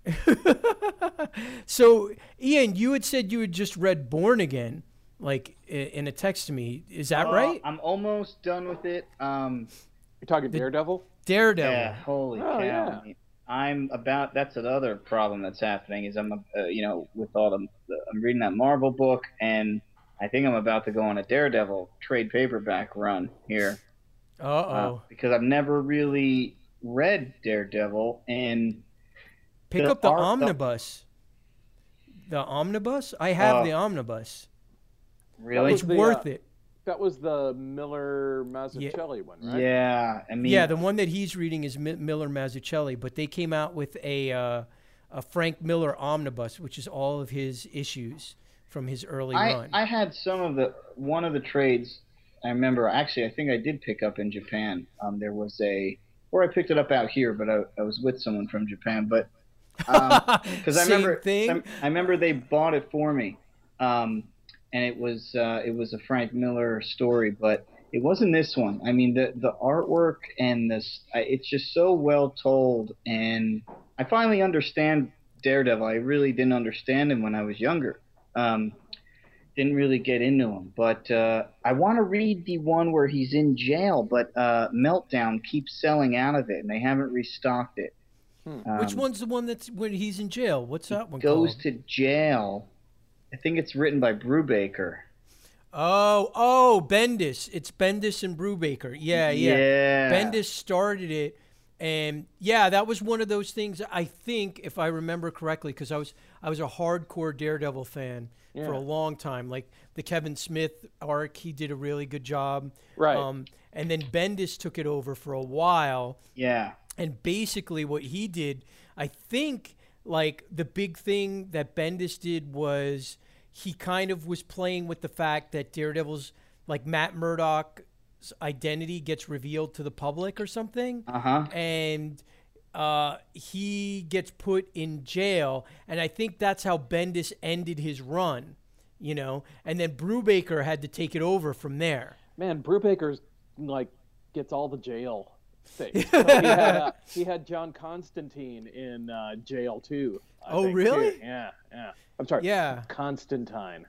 So, Ian, you had said you had just read Born Again, like in a text to me. Is that right? I'm almost done with it. You're talking Daredevil? Daredevil. Yeah, holy cow. Yeah. That's another problem that's happening is with all I'm reading that Marvel book, and I think I'm about to go on a Daredevil trade paperback run here. Because I've never really read Daredevil, and pick up the omnibus. The omnibus? I have the omnibus. Really? It's worth it. That was the Miller Mazzucchelli one, right? Yeah, I mean, the one that he's reading is Miller Mazzucchelli, but they came out with a Frank Miller omnibus, which is all of his issues from his early run. I had one of the trades. I remember, actually, I think I did pick up in Japan. There was or I picked it up out here, but I was with someone from Japan. But because I remember they bought it for me, and it was a Frank Miller story, but it wasn't this one. I mean, the artwork and it's just so well told, and I finally understand Daredevil. I really didn't understand him when I was younger. Didn't really get into him, but I want to read the one where he's in jail, but Meltdown keeps selling out of it, and they haven't restocked it. Which one's the one that's when he's in jail? What's that one called? Goes called? to jail. I think it's written by Brubaker. Oh, Bendis. It's Bendis and Brubaker. Yeah. Bendis started it, and that was one of those things. I think, if I remember correctly, because I was a hardcore Daredevil fan. Yeah. For a long time, like the Kevin Smith arc, he did a really good job. Right. And then Bendis took it over for a while. Yeah. And basically what he did, I think, like the big thing that Bendis did was he kind of was playing with the fact that Daredevil's, like Matt Murdock's identity gets revealed to the public or something. Uh-huh. And he gets put in jail, and I think that's how Bendis ended his run, and then Brubaker had to take it over from there. Man, Brubaker's gets all the jail things. He had John Constantine in jail too. I think, really? Too. Yeah. I'm sorry. Yeah. Constantine.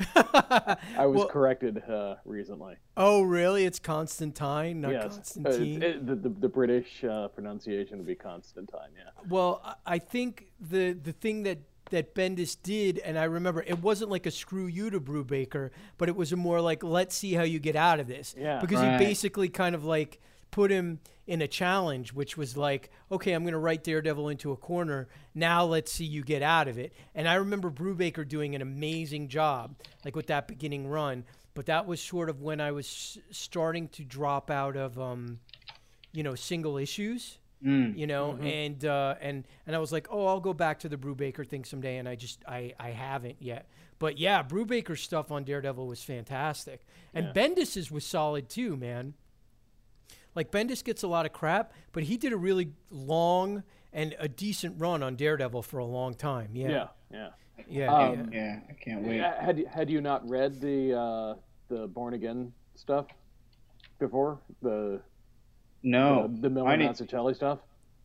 I was corrected recently. Oh, really? It's Constantine, not Constantine? The British pronunciation would be Constantine, yeah. Well, I think the thing that Bendis did, and I remember, it wasn't like a screw you to Brubaker, but it was a more like, let's see how you get out of this. Yeah. Because he basically kind of like put him in a challenge, which was like, okay, I'm going to write Daredevil into a corner. Now let's see you get out of it. And I remember Brubaker doing an amazing job, like with that beginning run. But that was sort of when I was starting to drop out of, single issues, mm-hmm. and I was like, oh, I'll go back to the Brubaker thing someday. And I haven't yet. But yeah, Brubaker's stuff on Daredevil was fantastic. And Bendis's was solid too, man. Like, Bendis gets a lot of crap, but he did a really long and a decent run on Daredevil for a long time. Yeah. I can't wait. Had you not read the Born Again stuff before? The Miller Mazzucchelli stuff?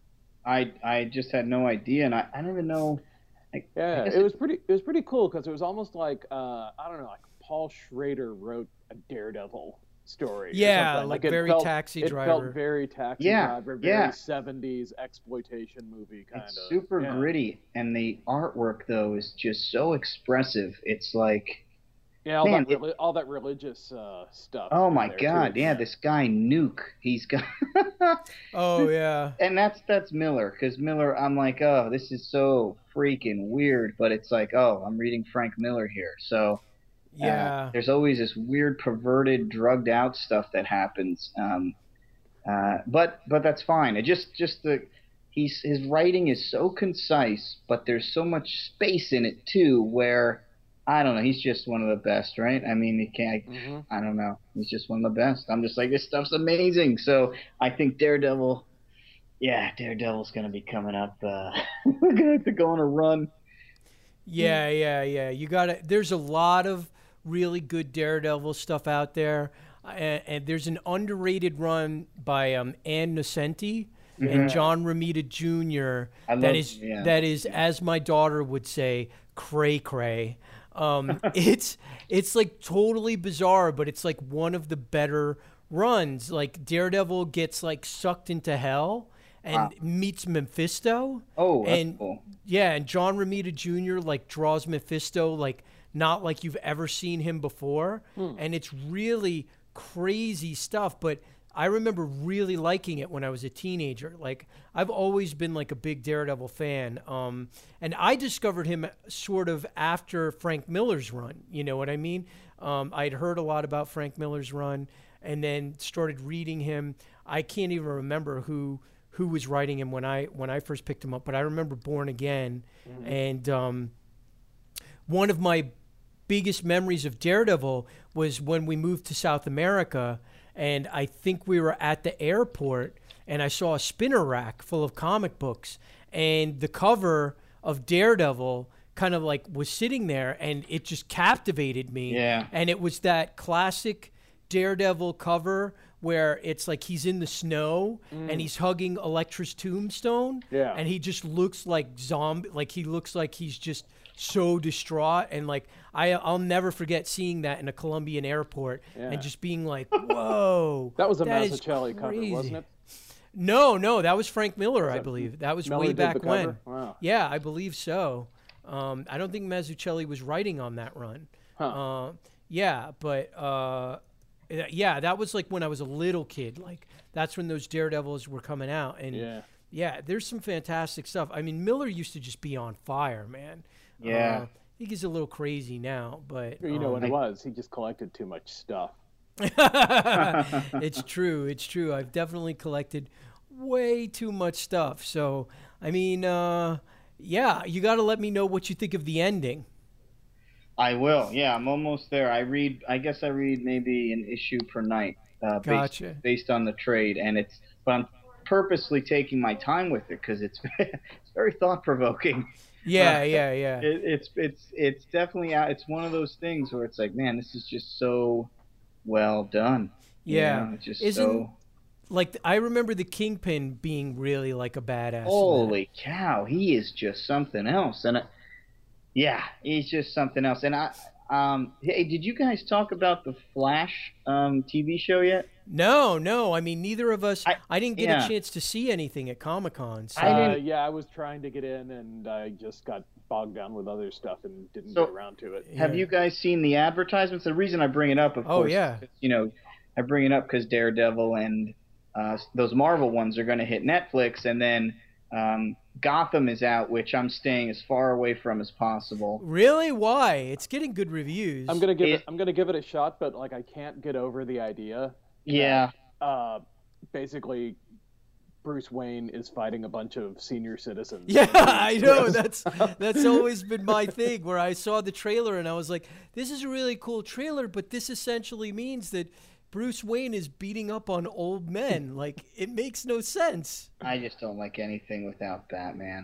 I just had no idea, and I don't even know. It was pretty cool because it was almost like I don't know, like Paul Schrader wrote a Daredevil story. Yeah, like very Taxi Driver. It felt very Taxi Driver, very 70s exploitation movie kind of. It's super gritty, and the artwork though is just so expressive. It's like all that religious stuff. Oh my God! Yeah, this guy Nuke. He's got. Oh yeah. And that's Miller, because Miller, I'm like, oh, this is so freaking weird, but it's like, oh, I'm reading Frank Miller here, so. Yeah. There's always this weird, perverted, drugged out stuff that happens. But that's fine. His writing is so concise, but there's so much space in it too, where I don't know. He's just one of the best, right? I mean, he can't. Mm-hmm. I don't know. He's just one of the best. I'm just like, this stuff's amazing. So I think Daredevil's gonna be coming up. We're gonna have to go on a run. Yeah. You gotta. There's a lot of really good Daredevil stuff out there, and there's an underrated run by Ann Nocenti and John Romita Jr. That is, as my daughter would say, cray cray. It's like totally bizarre, but it's like one of the better runs. Like Daredevil gets like sucked into hell, and meets Mephisto. Oh, that's and cool. yeah, and John Romita Jr. like draws Mephisto like not like you've ever seen him before, and it's really crazy stuff. But I remember really liking it when I was a teenager. Like I've always been like a big Daredevil fan, and I discovered him sort of after Frank Miller's run. You know what I mean? I'd heard a lot about Frank Miller's run, and then started reading him. I can't even remember who was writing him when I first picked him up, but I remember Born Again, and one of my biggest memories of Daredevil was when we moved to South America, and I think we were at the airport, and I saw a spinner rack full of comic books, and the cover of Daredevil kind of like was sitting there, and it just captivated me. Yeah. And it was that classic Daredevil cover where it's like he's in the snow and he's hugging Elektra's tombstone. Yeah. And he just looks like zombie, like he looks like he's just so distraught. And like I'll never forget seeing that in a Colombian airport and just being like, whoa. That was a is Mazzucchelli cover, crazy. wasn't it? No, that was Frank Miller, I believe. That was Miller way did the back cover? when. Wow. Yeah, I believe so. I don't think Mazzucchelli was writing on that run. Yeah, but yeah, that was like when I was a little kid. Like that's when those Daredevils were coming out, and yeah, there's some fantastic stuff. I mean, Miller used to just be on fire, man. Yeah. I think he's a little crazy now, but You know what it was? He just collected too much stuff. It's true. It's true. I've definitely collected way too much stuff. So, I mean, yeah, you got to let me know what you think of the ending. I will. Yeah, I'm almost there. I guess I read maybe an issue per night, Gotcha. based on the trade, but I'm purposely taking my time with it because it's very thought provoking. Yeah. It's definitely out. It's one of those things where it's like, man, this is just so well done. Yeah. You know, it's just Isn't like I remember the Kingpin being really like a badass. in that. Holy cow, he is just something else, and yeah, he's just something else. And hey, did you guys talk about the Flash TV show yet? No. I mean, neither of us. I didn't get yeah. a chance to see anything at Comic-Con. So. Yeah, I was trying to get in, and I just got bogged down with other stuff and didn't So, get around to it. Have you guys seen the advertisements? The reason I bring it up, of course, yeah. you know, I bring it up because Daredevil and those Marvel ones are going to hit Netflix, and then Gotham is out, which I'm staying as far away from as possible. Really? Why? It's getting good reviews. I'm gonna give it a shot, but like I can't get over the idea. Yeah. Basically, Bruce Wayne is fighting a bunch of senior citizens. Yeah, I know. That's always been my thing. Where I saw the trailer and I was like, "This is a really cool trailer," but this essentially means that Bruce Wayne is beating up on old men. Like it makes no sense. I just don't like anything without Batman.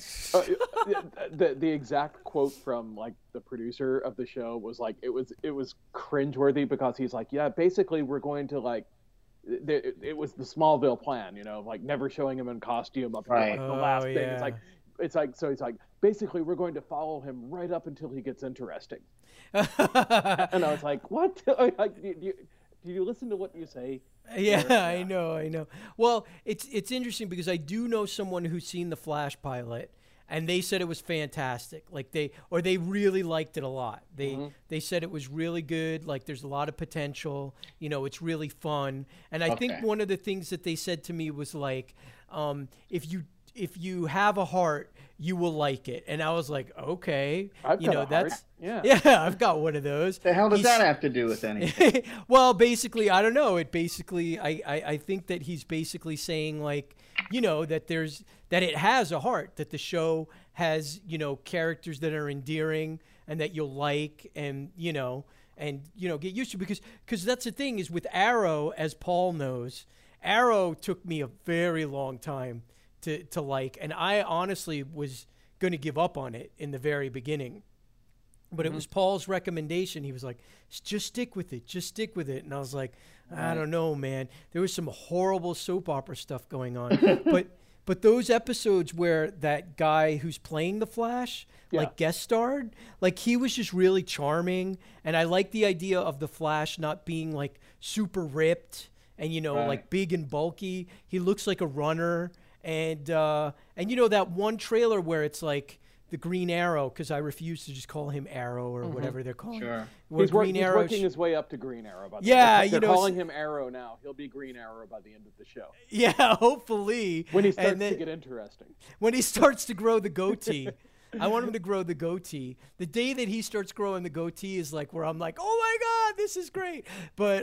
The exact quote from like the producer of the show was like it was cringeworthy because he's like, yeah, basically we're going to like. It was the Smallville plan, you know, like never showing him in costume up until like the last thing. Yeah. It's like so he's like basically we're going to follow him right up until he gets interesting. And I was like, what? Like, do you listen to what you say? Yeah, I know. Well, it's interesting because I do know someone who's seen the Flash pilot, and they said it was fantastic. Like they really liked it a lot. They said it was really good. Like there's a lot of potential. You know, it's really fun. And I think one of the things that they said to me was like, if you have a heart, you will like it. And I was like, okay, I've got a heart. Yeah, I've got one of those. The hell does that have to do with anything? Well, basically, I don't know. It basically, I think that he's basically saying like, you know, that it has a heart, that the show has, you know, characters that are endearing and that you'll like and, you know, get used to, because that's the thing is with Arrow, as Paul knows, Arrow took me a very long time to like, and I honestly was going to give up on it in the very beginning. But it was Paul's recommendation. He was like, just stick with it. And I was like, I don't know, man. There was some horrible soap opera stuff going on. But those episodes where that guy who's playing the Flash, like guest starred, like he was just really charming. And I like the idea of the Flash not being like super ripped and, you know, like big and bulky. He looks like a runner. and you know that one trailer where it's like the Green Arrow, because I refuse to just call him Arrow or whatever they're calling. Sure. Where He's Green Arrow working his way up to Green Arrow. By the Yeah, way. you They're know, calling him Arrow now. He'll be Green Arrow by the end of the show. Yeah, hopefully. When he starts And then- to get interesting. when he starts to grow the goatee. I want him to grow the goatee. The day that he starts growing the goatee is like where I'm like, oh my God, this is great. But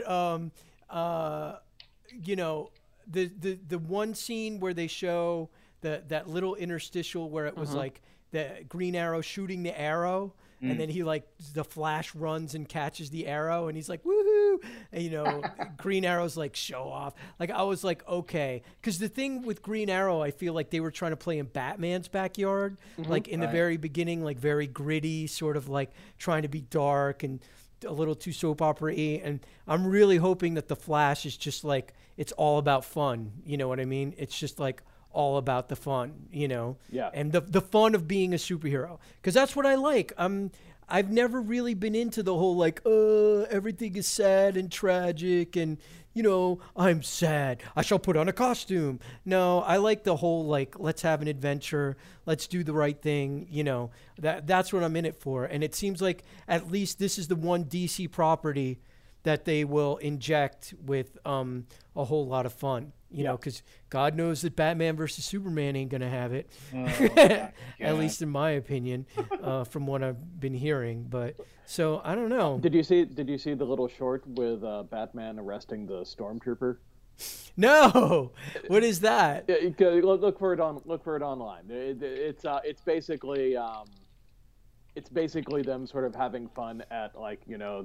you know, the one scene where they show that little interstitial where it was like the Green Arrow shooting the arrow, and then he like the Flash runs and catches the arrow, and he's like woohoo, and you know Green Arrow's like show off. Like I was like okay, because the thing with Green Arrow, I feel like they were trying to play in Batman's backyard, like in the very beginning, like very gritty, sort of like trying to be dark and a little too soap opera-y. And I'm really hoping that the Flash is just like it's all about fun. You know what I mean? It's just like all about the fun, you know? Yeah. And the fun of being a superhero. Because that's what I like. I've never really been into the whole like, everything is sad and tragic and, you know, I'm sad. I shall put on a costume. No, I like the whole like, let's have an adventure. Let's do the right thing. You know, that's what I'm in it for. And it seems like at least this is the one DC property that they will inject with a whole lot of fun. You know, because God knows that Batman versus Superman ain't going to have it, at least in my opinion, from what I've been hearing. But so I don't know. Did you see the little short with Batman arresting the stormtrooper? No, what is that? Yeah, you can look for it online. It's basically them sort of having fun at like, you know,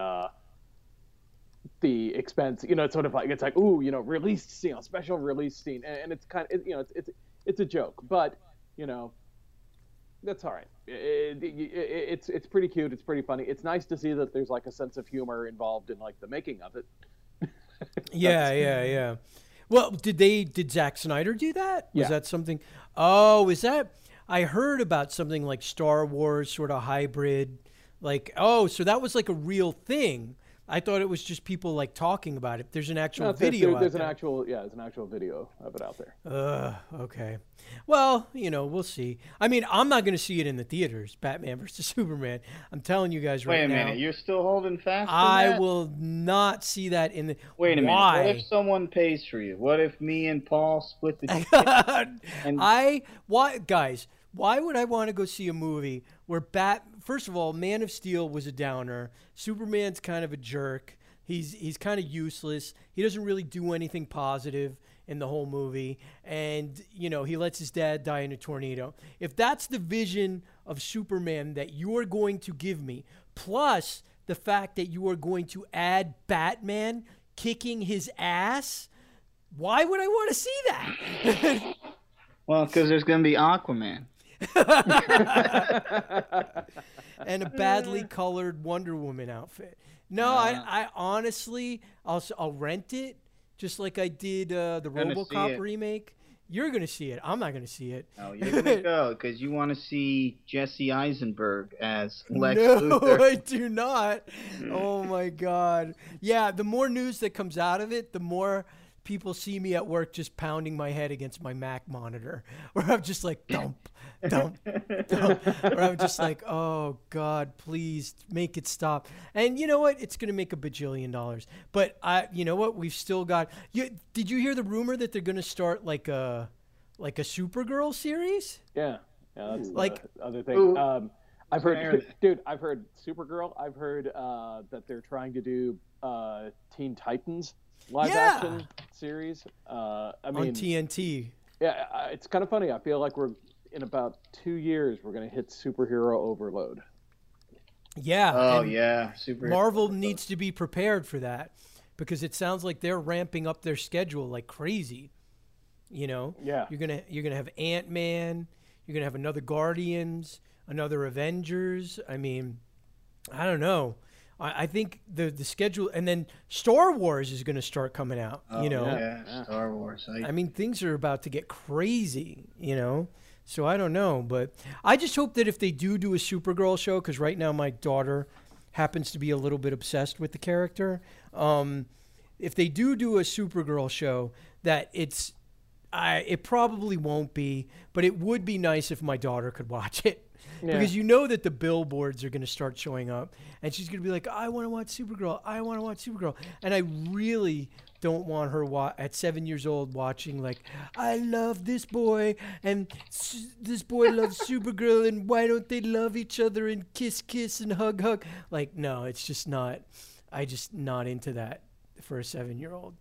the expense, you know, it's sort of like, it's like, ooh, you know, released scene, special release scene, and it's kind of, you know, it's a joke, but you know, that's all right. It's pretty cute. It's pretty funny. It's nice to see that there's like a sense of humor involved in like the making of it. Yeah. Well, did Zack Snyder do that? Was Yeah. that something? Oh, is that? I heard about something like Star Wars sort of hybrid, like, oh, so that was like a real thing. I thought it was just people like talking about it. There's an actual video. There's an actual video of it out there. Okay. Well, you know, we'll see. I mean, I'm not going to see it in the theaters, Batman versus Superman. I'm telling you guys right now. Wait a minute, you're still holding fast on I that? will not see that in the. Wait a minute. Why? What if someone pays for you? What if me and Paul split the ticket? Why would I want to go see a movie where first of all, Man of Steel was a downer. Superman's kind of a jerk. He's kind of useless. He doesn't really do anything positive in the whole movie. And, you know, he lets his dad die in a tornado. If that's the vision of Superman that you are going to give me, plus the fact that you are going to add Batman kicking his ass, why would I want to see that? Well, because there's going to be Aquaman. And a badly colored Wonder Woman outfit. No, I honestly, I'll rent it just like I did the RoboCop remake. You're gonna see it. I'm not gonna see it. No, you're gonna go because you want to see Jesse Eisenberg as Lex No, Luthor. I do not. Oh my God. Yeah, the more news that comes out of it, the more people see me at work just pounding my head against my Mac monitor, where I'm just like, dump. Where I'm just like, oh God, please make it stop. And you know what? It's gonna make $1 bajillion. But you know what? We've still got. Did you hear the rumor that they're gonna start like a Supergirl series? Yeah, that's like the other thing. I've heard Supergirl. I've heard that they're trying to do Teen Titans live action series. On TNT. Yeah, it's kind of funny. I feel like in about 2 years we're going to hit superhero overload. Yeah. Oh yeah, superhero. Marvel needs to be prepared for that because it sounds like they're ramping up their schedule like crazy. You know. Yeah. You're gonna have Ant-Man. You're gonna have another Guardians, another Avengers. I mean, I don't know. I think the schedule, and then Star Wars is going to start coming out, you know. Yeah, Star Wars. I mean, things are about to get crazy, you know. So I don't know, but I just hope that if they do a Supergirl show, because right now my daughter happens to be a little bit obsessed with the character. If they do a Supergirl show, that it's, it probably won't be, but it would be nice if my daughter could watch it. Yeah. Because you know that the billboards are going to start showing up, and she's going to be like, I want to watch Supergirl. I want to watch Supergirl. And I really don't want her at 7 years old watching like, I love this boy, and this boy loves Supergirl, and why don't they love each other and kiss and hug? Like, no, it's just not. I just not into that for a 7-year-old.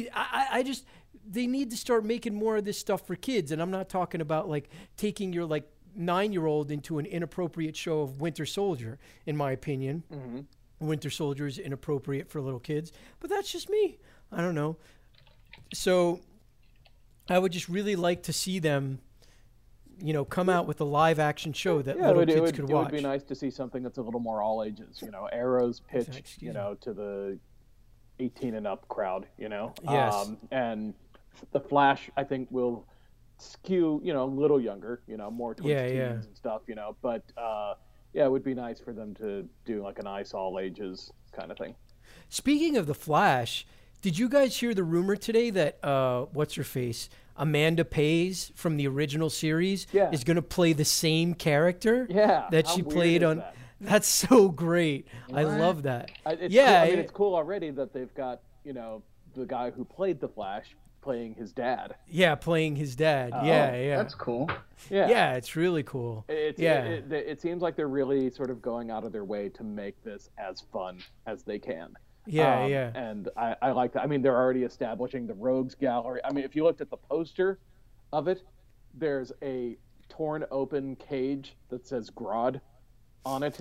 They need to start making more of this stuff for kids, and I'm not talking about like taking your like 9-year-old into an inappropriate show of Winter Soldier. In my opinion, Winter Soldier is inappropriate for little kids, but that's just me. I don't know. So I would just really like to see them, come out with a live action show that little kids could watch. It would be nice to see something that's a little more all ages. Arrow's pitched, to the 18 and up crowd. Yes. And the Flash, I think, will skew, a little younger, more towards teens and stuff, But it would be nice for them to do like a nice all ages kind of thing. Speaking of the Flash, did you guys hear the rumor today that what's her face, Amanda Pays from the original series, is going to play the same character that she played on? That's so great. What? I love that. It's cool. I mean, it's cool already that they've got the guy who played the Flash playing his dad. Yeah, playing his dad. That's cool. Yeah, it's really cool. It seems like they're really sort of going out of their way to make this as fun as they can. And I like that. I mean, they're already establishing the Rogues Gallery. I mean, if you looked at the poster of it, there's a torn open cage that says Grodd on it.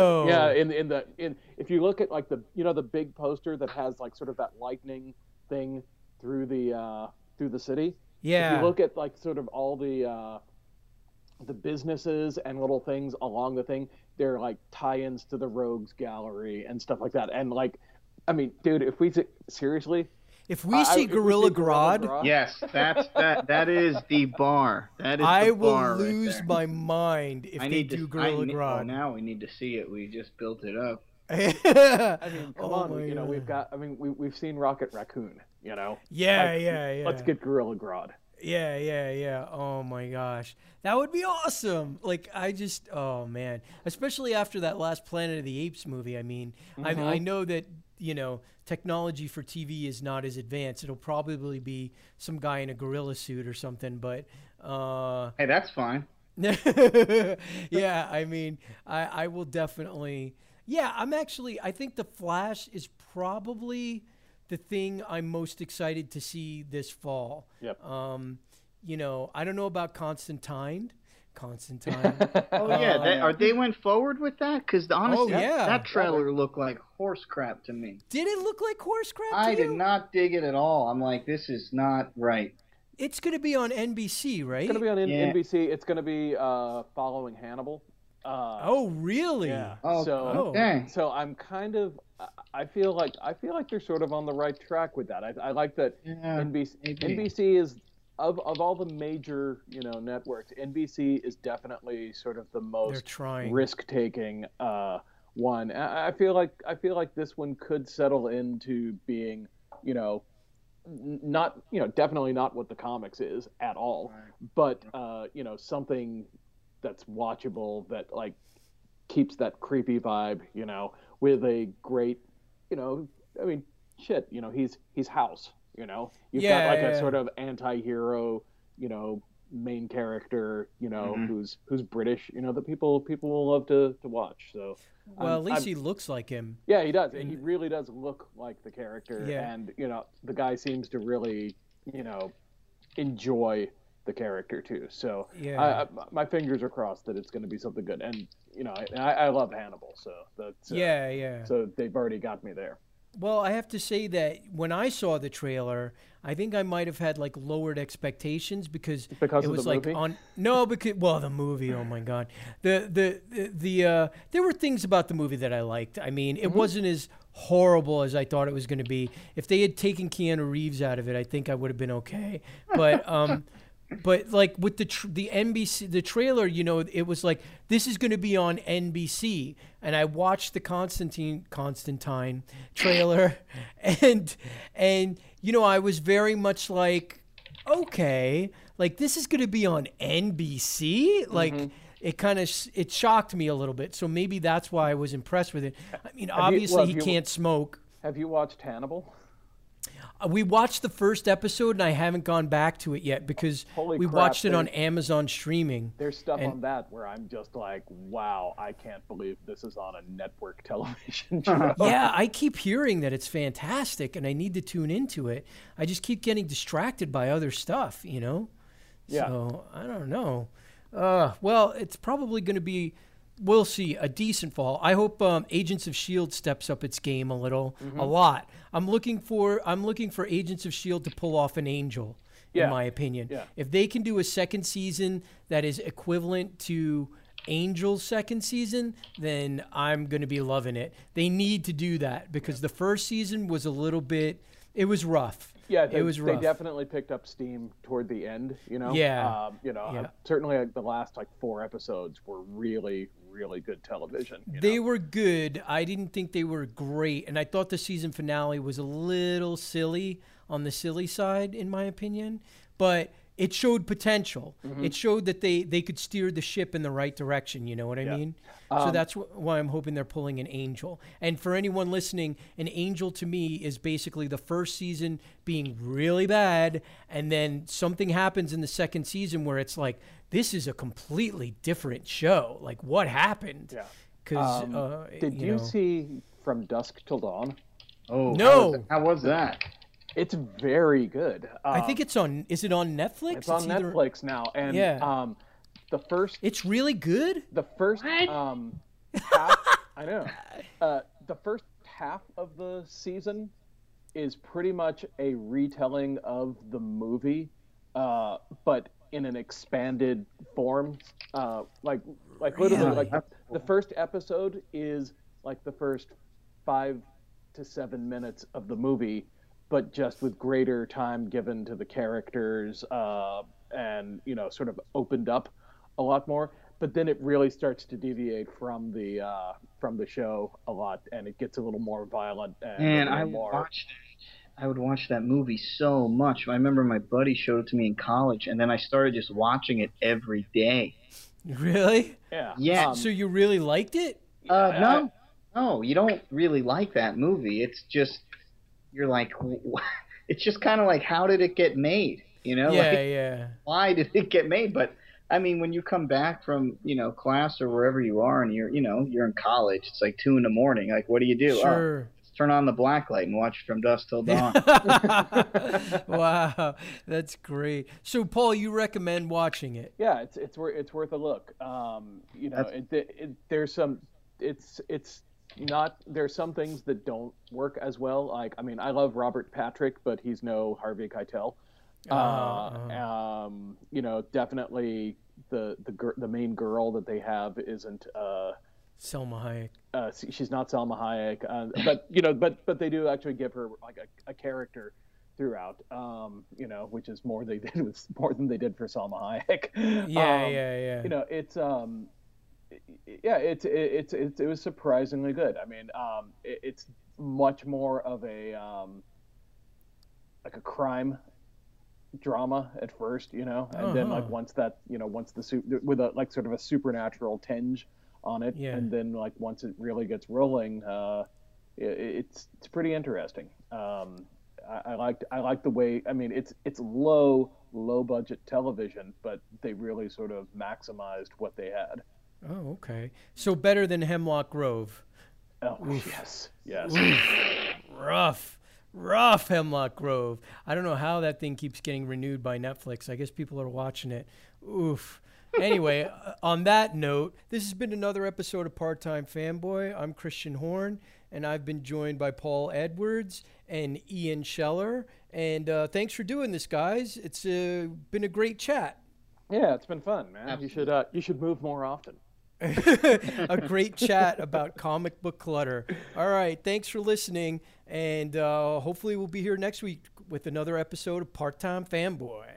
If you look at like the big poster that has like sort of that lightning thing through the city. Yeah. If you look at like sort of all the businesses and little things along the thing, they're like tie-ins to the Rogues Gallery and stuff like that. And like, I mean, dude, if we see Gorilla Grodd, yes, that is the bar. That is I the bar will lose my mind if they do Gorilla Grodd. Well, now we need to see it. We just built it up. I mean, come on. We've got. I mean, we've seen Rocket Raccoon. Yeah. Let's get Gorilla Grodd. Yeah. Oh my gosh, that would be awesome. Like oh man, especially after that last Planet of the Apes movie. I mean, I know that technology for TV is not as advanced. It'll probably be some guy in a gorilla suit or something. But hey, that's fine. Yeah, I mean, I will definitely. Yeah, I think The Flash is probably the thing I'm most excited to see this fall. Yep. I don't know about Constantine. They went forward with that? Because honestly, that trailer looked like horse crap to me. Did it look like horse crap to you? I did not dig it at all. I'm like, this is not right. It's going to be on NBC, right? It's going to be on NBC. It's going to be following Hannibal. Oh, really? Yeah. Oh, okay. So I'm kind of. I feel like they're sort of on the right track with that. I like that. Yeah, NBC is of all the major networks. NBC is definitely sort of the most risk-taking one. I feel like this one could settle into being not definitely not what the comics is at all, but something that's watchable, that like keeps that creepy vibe, with a great, I mean, shit, he's House, you've got like a sort of anti-hero, main character, who's British, that people will love to watch. So at least he looks like him. Yeah, he does. He really does look like the character, and the guy seems to really, enjoy the character too. So my fingers are crossed that it's going to be something good. And I love Hannibal, so that's so they've already got me there. Well, I have to say that when I saw the trailer, I think I might have had like lowered expectations because it was like movie? The movie. Oh my God, there were things about the movie that I liked. I mean, it wasn't as horrible as I thought it was going to be. If they had taken Keanu Reeves out of it, I think I would have been okay. But but like with the NBC, the trailer, it was like, this is going to be on NBC. And I watched the Constantine trailer and I was very much like, okay, like this is going to be on NBC? Like it kind of it shocked me a little bit. So maybe that's why I was impressed with it. I mean, obviously he can't smoke. Have you watched Hannibal? We watched the first episode, and I haven't gone back to it yet because we watched it on Amazon streaming. There's stuff on that where I'm just like, wow, I can't believe this is on a network television show. Yeah, I keep hearing that it's fantastic, and I need to tune into it. I just keep getting distracted by other stuff, you know? Yeah. So, I don't know. Well, it's probably going to be, we'll see, a decent fall. I hope Agents of S.H.I.E.L.D. steps up its game a lot. I'm looking for Agents of S.H.I.E.L.D. to pull off an Angel, in my opinion. Yeah. If they can do a second season that is equivalent to Angel's second season, then I'm going to be loving it. They need to do that because the first season was a little bit, it was rough. Yeah, it was rough. They definitely picked up steam toward the end, you know? Yeah. Certainly the last 4 episodes were really, really good television. They were good. I didn't think they were great. And I thought the season finale was a little silly, on the silly side, in my opinion. But it showed potential. It showed that they could steer the ship in the right direction, you know what I mean? So that's why I'm hoping they're pulling an Angel. And for anyone listening, an Angel to me is basically the first season being really bad, and then something happens in the second season where it's like, this is a completely different show. Like, what happened? Yeah. Because did you see From Dusk Till Dawn? Oh, no. How was that? It's very good. I think it's on. Is it on Netflix? It's on Netflix now, and the first. It's really good. The first half. I know. The first half of the season is pretty much a retelling of the movie, but in an expanded form. Like literally, Really? the first episode is like the first 5 to 7 minutes of the movie, but just with greater time given to the characters, and sort of opened up a lot more. But then it really starts to deviate from the show a lot, and it gets a little more violent. And I would watch that movie so much. I remember my buddy showed it to me in college, and then I started just watching it every day. Really? Yeah. Yeah. So you really liked it? No, you don't really like that movie. It's just you're like, it's just kind of like, how did it get made? Yeah. Why did it get made? But I mean, when you come back from class or wherever you are, and you're in college, it's like 2 a.m. Like, what do you do? Sure. Turn on the black light and watch From Dusk Till Dawn. Wow, that's great. So, Paul, you recommend watching it? Yeah, it's worth a look. There's some things that don't work as well. Like, I mean, I love Robert Patrick, but he's no Harvey Keitel. Definitely the main girl that they have isn't Selma Hayek. She's not Selma Hayek, but they do actually give her like a character throughout, which is more than they did for Selma Hayek. Yeah. It was surprisingly good. I mean, it's much more of a like a crime drama at first, and then like once with a like sort of a supernatural tinge on it, and then like once it really gets rolling, it's pretty interesting. I like the way, I mean, it's low budget television, but they really sort of maximized what they had. Oh, okay. So better than Hemlock Grove. Oh, yes. Rough Hemlock Grove. I don't know how that thing keeps getting renewed by Netflix. I guess people are watching it. Oof. Anyway, on that note, this has been another episode of Part-Time Fanboy. I'm Christian Horn, and I've been joined by Paul Edwards and Ian Scheller. And thanks for doing this, guys. It's been a great chat. Yeah, it's been fun, man. Absolutely. You should move more often. A great chat about comic book clutter. All right, thanks for listening, and hopefully we'll be here next week with another episode of Part-Time Fanboy.